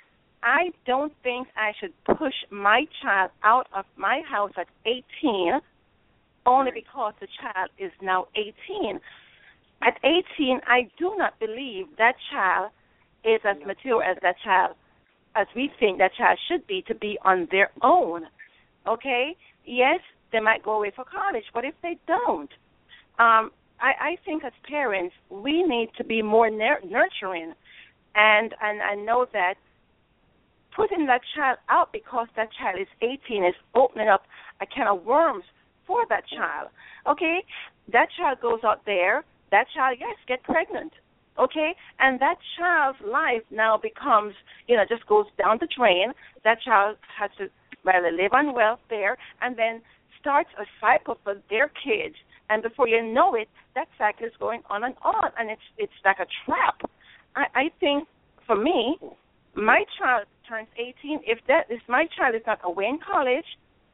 J: I don't think I should push my child out of my house at eighteen only because the child is now eighteen. At eighteen, I do not believe that child is as mature as that child, as we think that child should be, to be on their own. Okay? Yes, they might go away for college, but if they don't, um, I, I think as parents, we need to be more nur- nurturing. And, and I know that putting that child out because that child is eighteen is opening up a can of worms for that child. Okay? That child goes out there. That child, yes, get pregnant. Okay? And that child's life now becomes, you know, just goes down the drain. That child has to rather live on welfare and then starts a cycle for their kids. And before you know it, that cycle is going on and on, and it's it's like a trap. I, I think, for me, my child turns eighteen. If that if my child is not away in college,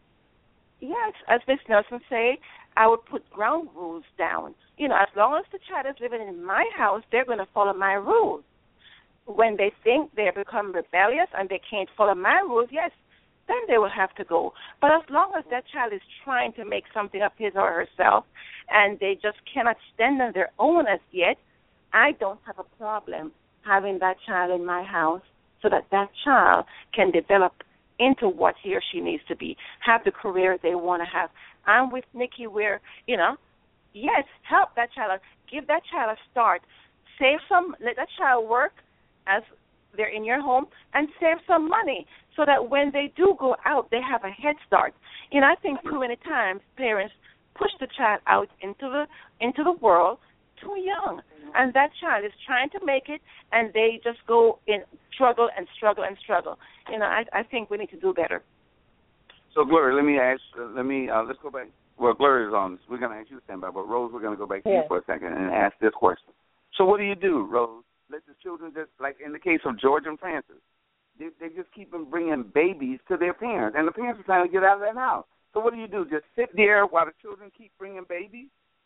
J: yes, as Miss Nelson say, I would put ground rules down. You know, as long as the child is living in my house, they're going to follow my rules. When they think they become rebellious and they can't follow my rules, yes, then they will have to go. But as long as that child is trying to make something of his or herself and they just cannot stand on their own as yet, I don't have a problem having that child in my house so that that child can develop into what he or she needs to be, have the career they want to have. I'm with Nikki where, you know, yes, help that child, give that child a start, save some, let that child work as they're in your home and save some money so that when they do go out, they have a head start. You know, I think too many times parents push the child out into the into the world too young, and that child is trying to make it, and they just go in struggle and struggle and struggle. You know, I, I think we need to do better.
C: So, Gloria, let me ask. Uh, let me uh, let's go back. Well, Gloria's on. We're going to ask you to stand by, but Rose, we're going to go back to
J: yes.
C: you for a second and ask this question. So, what do you do, Rose? Let the children just, like in the case of George and Francis, they, they just keep them bringing babies to their parents, and the parents are trying to get out of that house. So what do you do? Just sit there while the children keep bringing babies?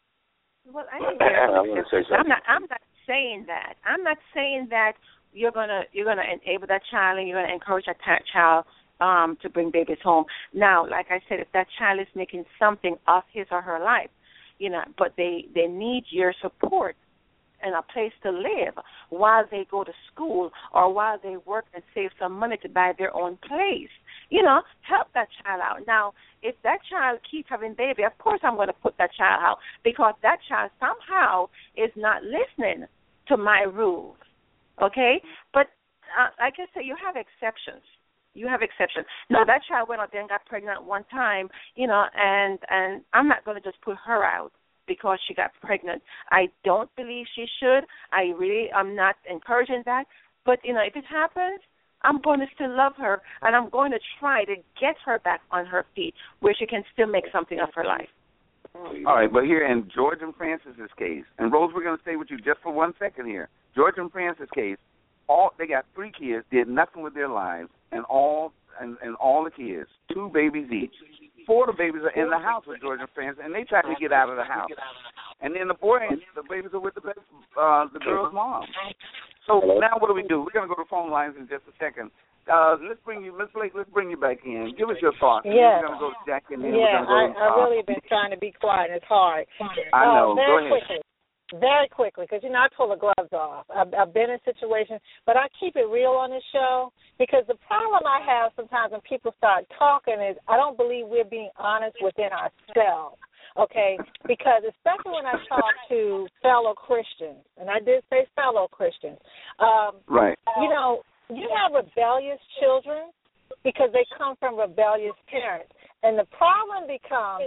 J: Well, I think there's
F: I'm gonna say
J: I'm not. I'm not saying that. I'm not saying that you're gonna you're gonna enable that child and you're gonna encourage that ta- child um, to bring babies home. Now, like I said, if that child is making something of his or her life, you know, but they they need your support and a place to live while they go to school or while they work and save some money to buy their own place. You know, help that child out. Now, if that child keeps having baby, of course I'm going to put that child out because that child somehow is not listening to my rules, okay? But uh, like I say, you have exceptions. You have exceptions. Now, that child went out there and got pregnant one time, you know, and, and I'm not going to just put her out because she got pregnant. I don't believe she should. I really am not encouraging that. But, you know, if it happens, I'm going to still love her, and I'm going to try to get her back on her feet where she can still make something of her life.
C: All right, but here in George and Francis's case, and Rose, we're going to stay with you just for one second here. George and Francis' case, all they got three kids, did nothing with their lives, and all and, and all the kids, two babies each. Four of the babies are in the house with George and Francis, and they try to get out of the house. And then the boys, the babies are with the uh, the girl's mom. So now what do we do? We're going to go to phone lines in just a second. Uh, let's bring you, Miz Blake, let's bring you back in. Give us your thoughts.
D: Yeah.
C: We're going to go to Jack and then
D: yeah,
C: we're going to go
D: I,
C: to, uh,
D: I've really been trying to be quiet. It's hard.
C: I know.
D: Uh, very
C: go ahead.
D: quickly. Very quickly, because, you know, I pull the gloves off. I've, I've been in situations, but I keep it real on this show because the problem I have sometimes when people start talking is I don't believe we're being honest within ourselves, okay? Because especially when I talk to fellow Christians, and I did say fellow Christians, um,
C: right.
D: you know, you have rebellious children because they come from rebellious parents. And the problem becomes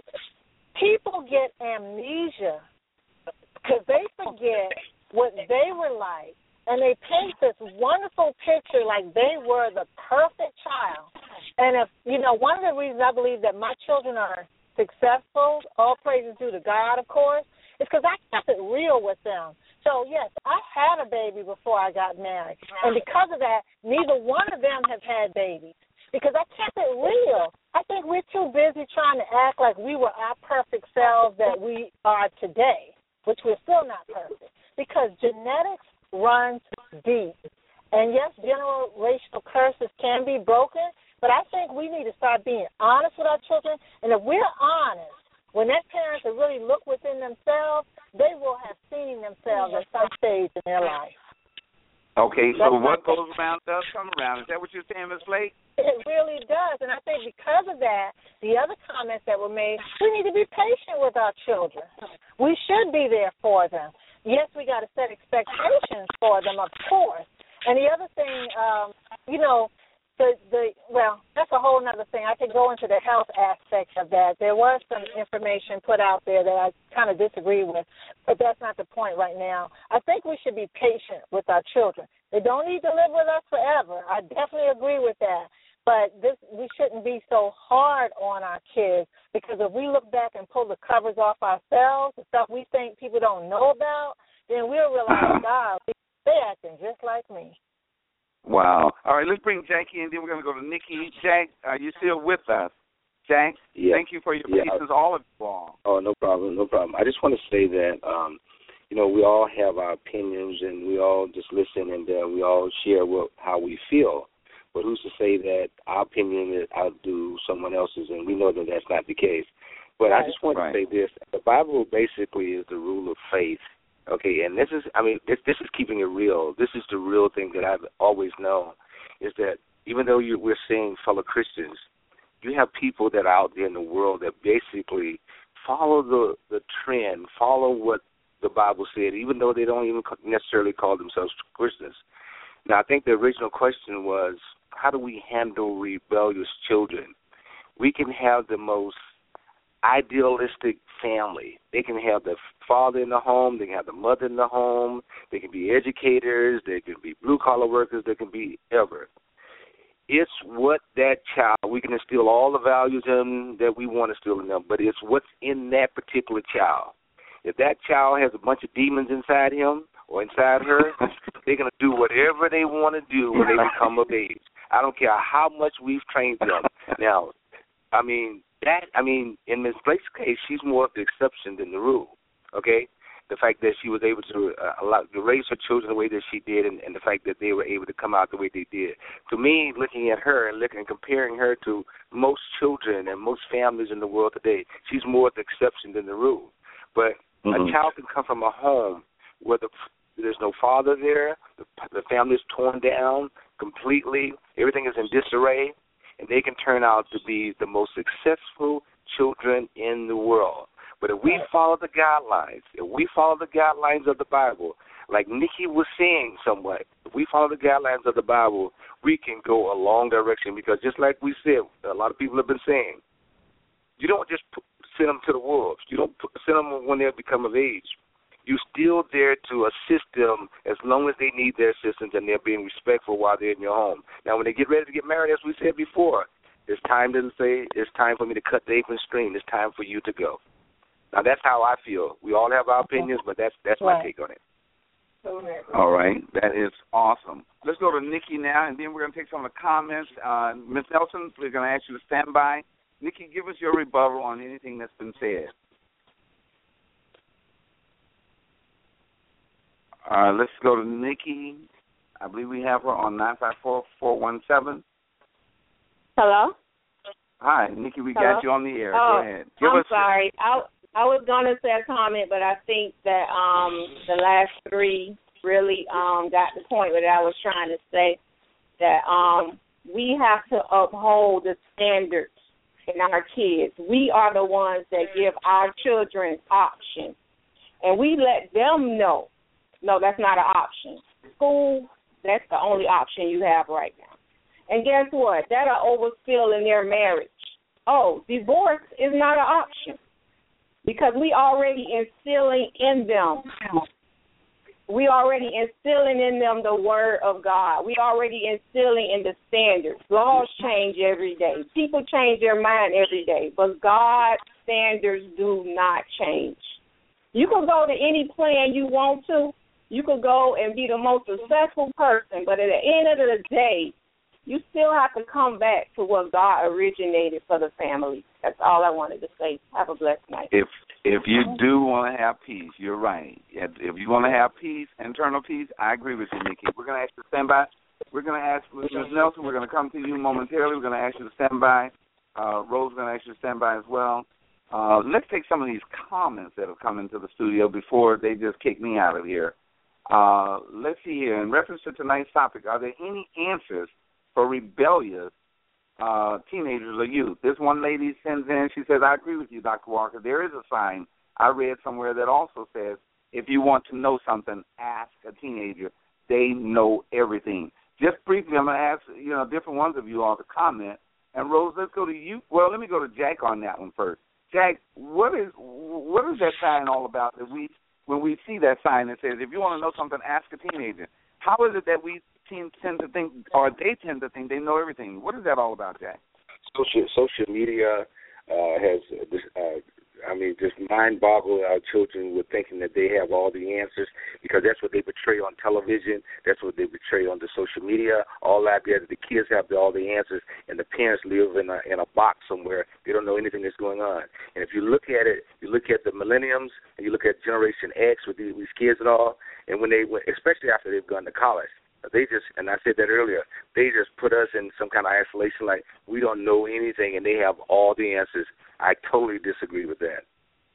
D: people get amnesia because they forget what they were like, and they paint this wonderful picture like they were the perfect child. And if, you know, one of the reasons I believe that my children are successful, all praises due to God, of course, is because I kept it real with them. So, yes, I had a baby before I got married, and because of that, neither one of them have had babies because I kept it real. I think we're too busy trying to act like we were our perfect selves that we are today, which we're still not perfect, because genetics runs deep. And, yes, generational curses can be broken, but I think we need to start being honest with our children. And if we're honest, when their parents will really look within themselves, they will have seen themselves at some stage in their life.
C: Okay, so
D: That's
C: what goes around does come around. Is that what you're saying, Miz Blake?
D: It really does, and I think because of that, the other comments that were made, we need to be patient with our children. We should be there for them. Yes, we got to set expectations for them, of course. And the other thing, um, you know, the the well, that's a whole other thing. I could go into the health aspect of that. There was some information put out there that I kind of disagree with, but that's not the point right now. I think we should be patient with our children. They don't need to live with us forever. I definitely agree with that. But this, we shouldn't be so hard on our kids, because if we look back and pull the covers off ourselves, the stuff we think people don't know about, then we'll realize, God, they're acting just like me.
C: Wow. All right, let's bring Jackie in, then we're going to go to Nikki. Jack, are you still with us? Jack,
F: yeah.
C: Thank you for your
F: yeah.
C: patience, all of you all.
F: Oh, no problem, no problem. I just want to say that, um, you know, we all have our opinions, and we all just listen, and uh, we all share what, how we feel. But who's to say that our opinion outdo someone else's, and we know that that's not the case. But right. I just want right. to say this. The Bible basically is the rule of faith. Okay, and this is, I mean, this this is keeping it real. This is the real thing that I've always known, is that even though you, we're seeing fellow Christians, you have people that are out there in the world that basically follow the, the trend, follow what the Bible said, even though they don't even necessarily call themselves Christians. Now, I think the original question was, how do we handle rebellious children? We can have the most idealistic family. They can have the father in the home, they can have the mother in the home, they can be educators, they can be blue-collar workers, they can be ever. It's what that child, we can instill all the values in them that we want to instill in them, but it's what's in that particular child. If that child has a bunch of demons inside him or inside her, they're going to do whatever they want to do when they become of age. I don't care how much we've trained them. Now, I mean,
K: that, I mean, in Miss Blake's case, she's more of the exception than the rule, okay? The fact that she was able to uh, allow, to raise her children the way that she did, and, and the fact that they were able to come out the way they did. To me, looking at her and looking and comparing her to most children and most families in the world today, she's more the exception than the rule. But mm-hmm. a child can come from a home where the, there's no father there, the, the family is torn down completely, everything is in disarray, and they can turn out to be the most successful children in the world. But if we follow the guidelines, if we follow the guidelines of the Bible, like Nikki was saying somewhat, if we follow the guidelines of the Bible, we can go a long direction, because just like we said, a lot of people have been saying, you don't just put, send them to the wolves. You don't put, send them when they become of age. You're still there to assist them as long as they need their assistance and they're being respectful while they're in your home. Now, when they get ready to get married, as we said before, it's time to say, it's time for me to cut the apron string. It's time for you to go. Now, that's how I feel. We all have our opinions, but that's that's my take on it.
C: All right. That is awesome. Let's go to Nikki now, and then we're going to take some of the comments. Uh, Miz Nelson, we're going to ask you to stand by. Nikki, give us your rebuttal on anything that's been said. Uh, let's go to Nikki. I believe we have her on nine five four, four one seven.
G: Hello?
C: Hi, Nikki, we
G: Hello?
C: got you on the air.
G: Oh,
C: Go ahead. Give
G: I'm
C: us
G: sorry. I, I was going to say a comment, but I think that um, the last three really um, got the point that I was trying to say, that um, we have to uphold the standards in our kids. We are the ones that give our children options, and we let them know, no, that's not an option. School, that's the only option you have right now. And guess what? That'll overspill in their marriage. Oh, divorce is not an option, because we already instilling in them. We already instilling in them the word of God. We already instilling in the standards. Laws change every day. People change their mind every day, but God's standards do not change. You can go to any plan you want to. You could go and be the most successful person, but at the end of the day, you still have to come back to what God originated for the family. That's all I wanted to say. Have a blessed night.
C: If if you do want to have peace, you're right. If, if you want to have peace, internal peace, I agree with you, Nikki. We're going to ask you to stand by. We're going to ask Miz Nelson, we're going to come to you momentarily. We're going to ask you to stand by. Uh, Rose is going to ask you to stand by as well. Uh, let's take some of these comments that have come into the studio before they just kick me out of here. Uh, let's see here. In reference to tonight's topic, are there any answers for rebellious uh, teenagers or youth? This one lady sends in, she says, I agree with you, Doctor Walker. There is a sign I read somewhere that also says, if you want to know something, ask a teenager. They know everything. Just briefly, I'm going to ask, you know, different ones of you all to comment. And, Rose, let's go to you. Well, let me go to Jack on that one first. Jack, what is what is that sign all about that we, when we see that sign that says, if you want to know something, ask a teenager? How is it that we tend to think, or they tend to think they know everything? What is that all about, Jack?
F: Social social media uh, has, uh, I mean, just mind-boggle our children with thinking that they have all the answers, because that's what they portray on television. That's what they portray on the social media. All that, the kids have all the answers, and the parents live in a in a box somewhere. They don't know anything that's going on. And if you look at it, you look at the millenniums, and you look at Generation X with these, these kids and all, and when they, especially after they've gone to college, they just, and I said that earlier, they just put us in some kind of isolation, like we don't know anything and they have all the answers. I totally disagree with that.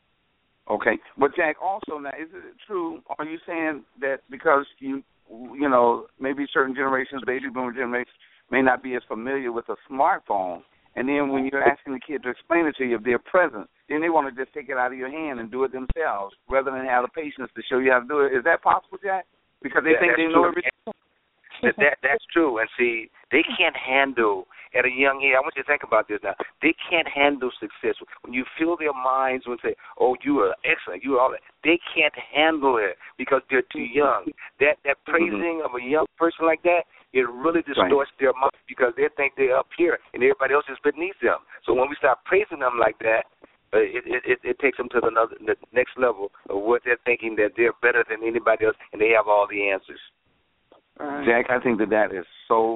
C: Okay. But, Jack, also now, is it true, are you saying that because you, you know, maybe certain generations, baby boomer generations, may not be as familiar with a smartphone, and then when you're asking the kid to explain it to you, if they're present, then they want to just take it out of your hand and do it themselves rather than have the patience to show you how to do it. Is that possible, Jack? Because they
F: yeah,
C: think they know
F: true.
C: everything?
K: that, that That's true. And, see, they can't handle, at a young age, I want you to think about this now, they can't handle success. When you fill their minds and say, oh, you are excellent, you are all that, they can't handle it because they're too young. That that praising mm-hmm. of a young person like that, it really distorts right. their mind because they think they're up here and everybody else is beneath them. So when we start praising them like that, uh, it, it, it takes them to the, another, the next level of what they're thinking, that they're better than anybody else and they have all the answers.
C: Right. Jack, I think that that is so,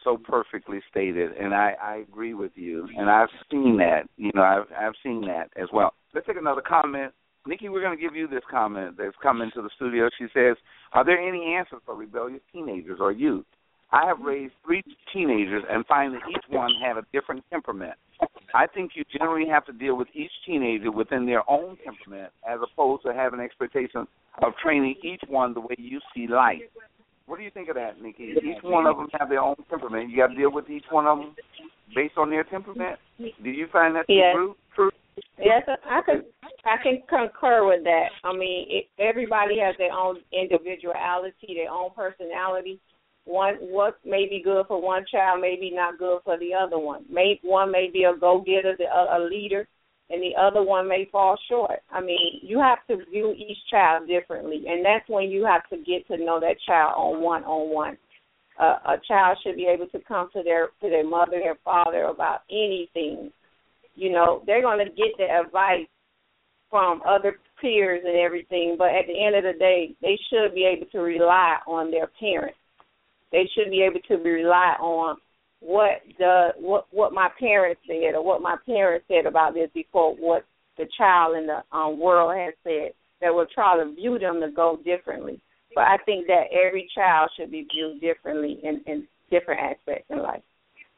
C: so perfectly stated, and I, I agree with you. And I've seen that. You know, I've I've seen that as well. Let's take another comment. Nikki, we're going to give you this comment that's come into the studio. She says, are there any answers for rebellious teenagers or youth? I have raised three teenagers and find that each one had a different temperament. I think you generally have to deal with each teenager within their own temperament as opposed to having expectations of training each one the way you see life. What do you think of that, Nikki? Each one of them have their own temperament. You got to deal with each one of them based on their temperament. Do you find that to be
G: yes.
C: true? True?
G: Yes, I can. I can concur with that. I mean, it, everybody has their own individuality, their own personality. One, what may be good for one child may be not good for the other one. May, one may be a go-getter, the, a, a leader, and the other one may fall short. I mean, you have to view each child differently, and that's when you have to get to know that child on one-on-one. Uh, a child should be able to come to their to their mother, their father about anything. You know, they're going to get the advice from other peers and everything, but at the end of the day, they should be able to rely on their parents. They should be able to rely on what the what what my parents said or what my parents said about this before what the child in the um, world has said. That will try to view them to go differently. But I think that every child should be viewed differently in, in different aspects in life.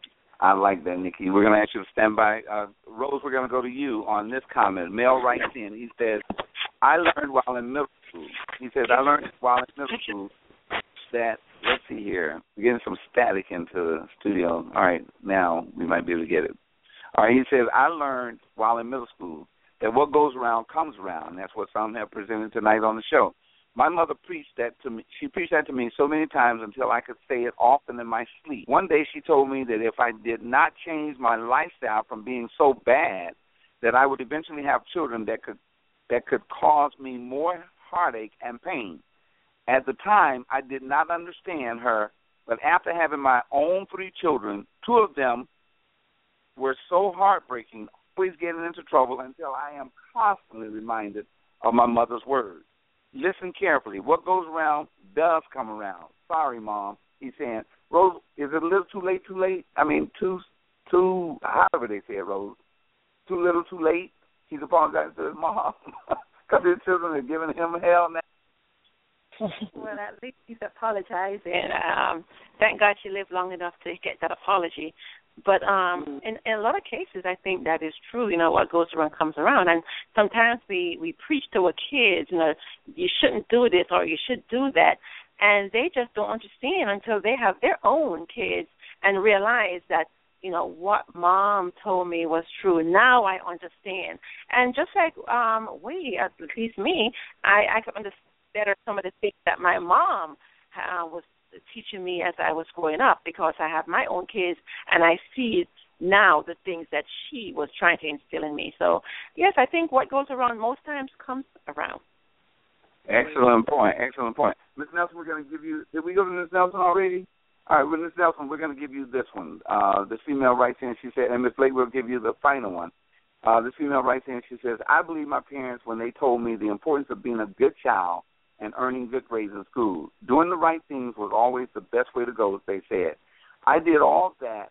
C: I like that, Nikki. We're going to ask you to stand by. Uh, Rose, we're going to go to you on this comment. Mel writes in. He says, I learned while in middle school. He says, I learned while in middle school that, let's see here, we're getting some static into the studio. All right, now we might be able to get it. All right, he says, I learned while in middle school that what goes around comes around. That's what some have presented tonight on the show. My mother preached that to me. She preached that to me so many times until I could say it often in my sleep. One day she told me that if I did not change my lifestyle from being so bad, that I would eventually have children that could that could cause me more heartache and pain. At the time, I did not understand her, but after having my own three children, two of them were so heartbreaking, always getting into trouble until I am constantly reminded of my mother's words. Listen carefully. What goes around does come around. Sorry, Mom. He's saying, Rose, is it a little too late, too late? I mean, too, too, however they say it, Rose. Too little, too late? He's apologizing to his mom because his children are giving him hell now.
J: Well, at least he's apologizing. Um, thank God she lived long enough to get that apology. But um, in, in a lot of cases, I think that is true. You know, what goes around comes around. And sometimes we, we preach to our kids, you know, you shouldn't do this or you should do that. And they just don't understand until they have their own kids and realize that, you know, what Mom told me was true. Now I understand. And just like um, we, at least me, I, I could understand better some of the things that my mom uh, was teaching me as I was growing up, because I have my own kids and I see now the things that she was trying to instill in me. So, yes, I think what goes around most times comes around.
C: Excellent point. Excellent point. Miz Nelson, we're going to give you, did we go to Miz Nelson already? All right, Miz Nelson, we're going to give you this one. Uh, the female writes in, she said, and Miz Blake will give you the final one. Uh, this female writes in, she says, I believe my parents when they told me the importance of being a good child and earning good grades in school. Doing the right things was always the best way to go, they said. I did all that.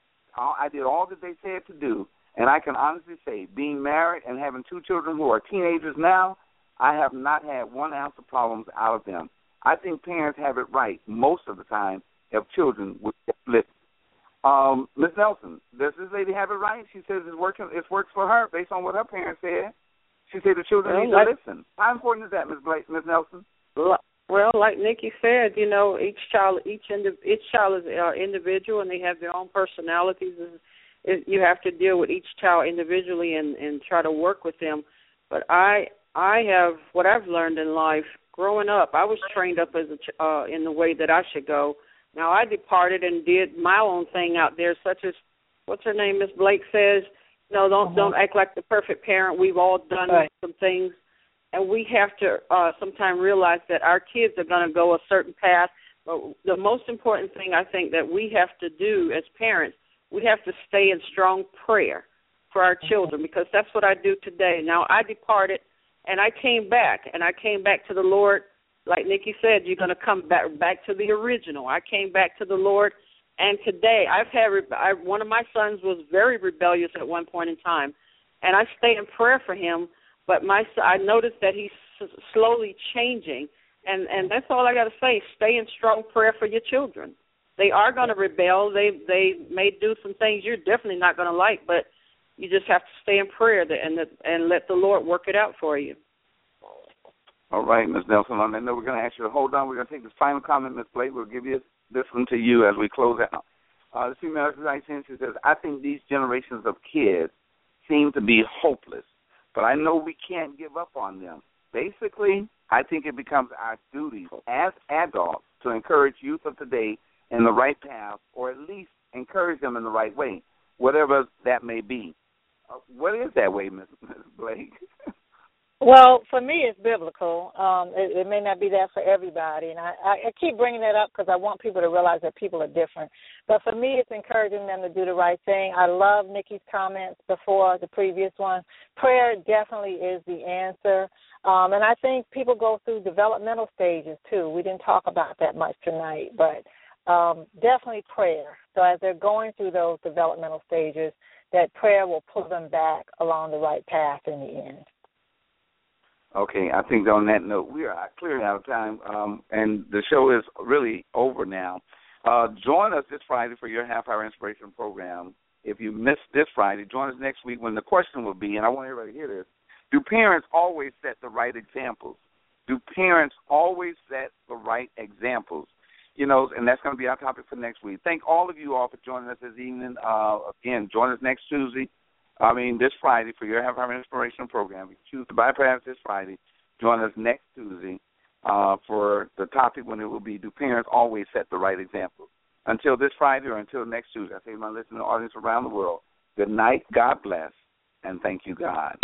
C: I did all that they said to do, and I can honestly say, being married and having two children who are teenagers now, I have not had one ounce of problems out of them. I think parents have it right most of the time if children would listen. Um, Miz Nelson, does this lady have it right? She says it's working. It works for her based on what her parents said. She said the children well, need like, to listen. How important is that, Miz Blake, Miz Nelson?
E: Well, like Nikki said, you know, each child, each indi- each child is uh, individual, and they have their own personalities. And it, you have to deal with each child individually and, and try to work with them. But I, I have what I've learned in life. Growing up, I was trained up as a ch- uh, in the way that I should go. Now I departed and did my own thing out there, such as what's her name, Miss Blake says. No, don't uh-huh. don't act like the perfect parent. We've all done right. some things, and we have to uh, sometimes realize that our kids are going to go a certain path. But the most important thing I think that we have to do as parents, we have to stay in strong prayer for our children, because that's what I do today. Now, I departed, and I came back, and I came back to the Lord. Like Nikki said, you're going to come back back to the original. I came back to the Lord, And today, I've had re- I, one of my sons was very rebellious at one point in time, and I stay in prayer for him. But my I noticed that he's s- slowly changing, and and that's all I got to say. Stay in strong prayer for your children. They are going to rebel. They they may do some things you're definitely not going to like, but you just have to stay in prayer and and let the Lord work it out for you.
C: All right, Miz Nelson. On that note, we're going to ask you to hold on. We're going to take this final comment, Miz Blake. We'll give you this one to you as we close out. Uh, the female exercise says, I think these generations of kids seem to be hopeless, but I know we can't give up on them. Basically, I think it becomes our duty as adults to encourage youth of today in the right path, or at least encourage them in the right way, whatever that may be. Uh, what is that way, Miz Blake?
D: Well, for me, it's biblical. Um, it, it may not be that for everybody, and I, I keep bringing that up because I want people to realize that people are different. But for me, it's encouraging them to do the right thing. I love Nikki's comments before the previous one. Prayer definitely is the answer, um, and I think people go through developmental stages, too. We didn't talk about that much tonight, but um, definitely prayer. So as they're going through those developmental stages, that prayer will pull them back along the right path in the end.
C: Okay, I think on that note, we are clearly out of time, um, and the show is really over now. Uh, join us this Friday for your half-hour inspiration program. If you missed this Friday, join us next week when the question will be, and I want everybody to hear this, do parents always set the right examples? Do parents always set the right examples? You know, and that's going to be our topic for next week. Thank all of you all for joining us this evening. Uh, again, join us next Tuesday. I mean, this Friday for your half-hour inspiration program. If you choose to bypass this Friday, join us next Tuesday uh, for the topic when it will be, do parents always set the right example? Until this Friday or until next Tuesday, I say to my listening audience around the world, good night, God bless, and thank you, God.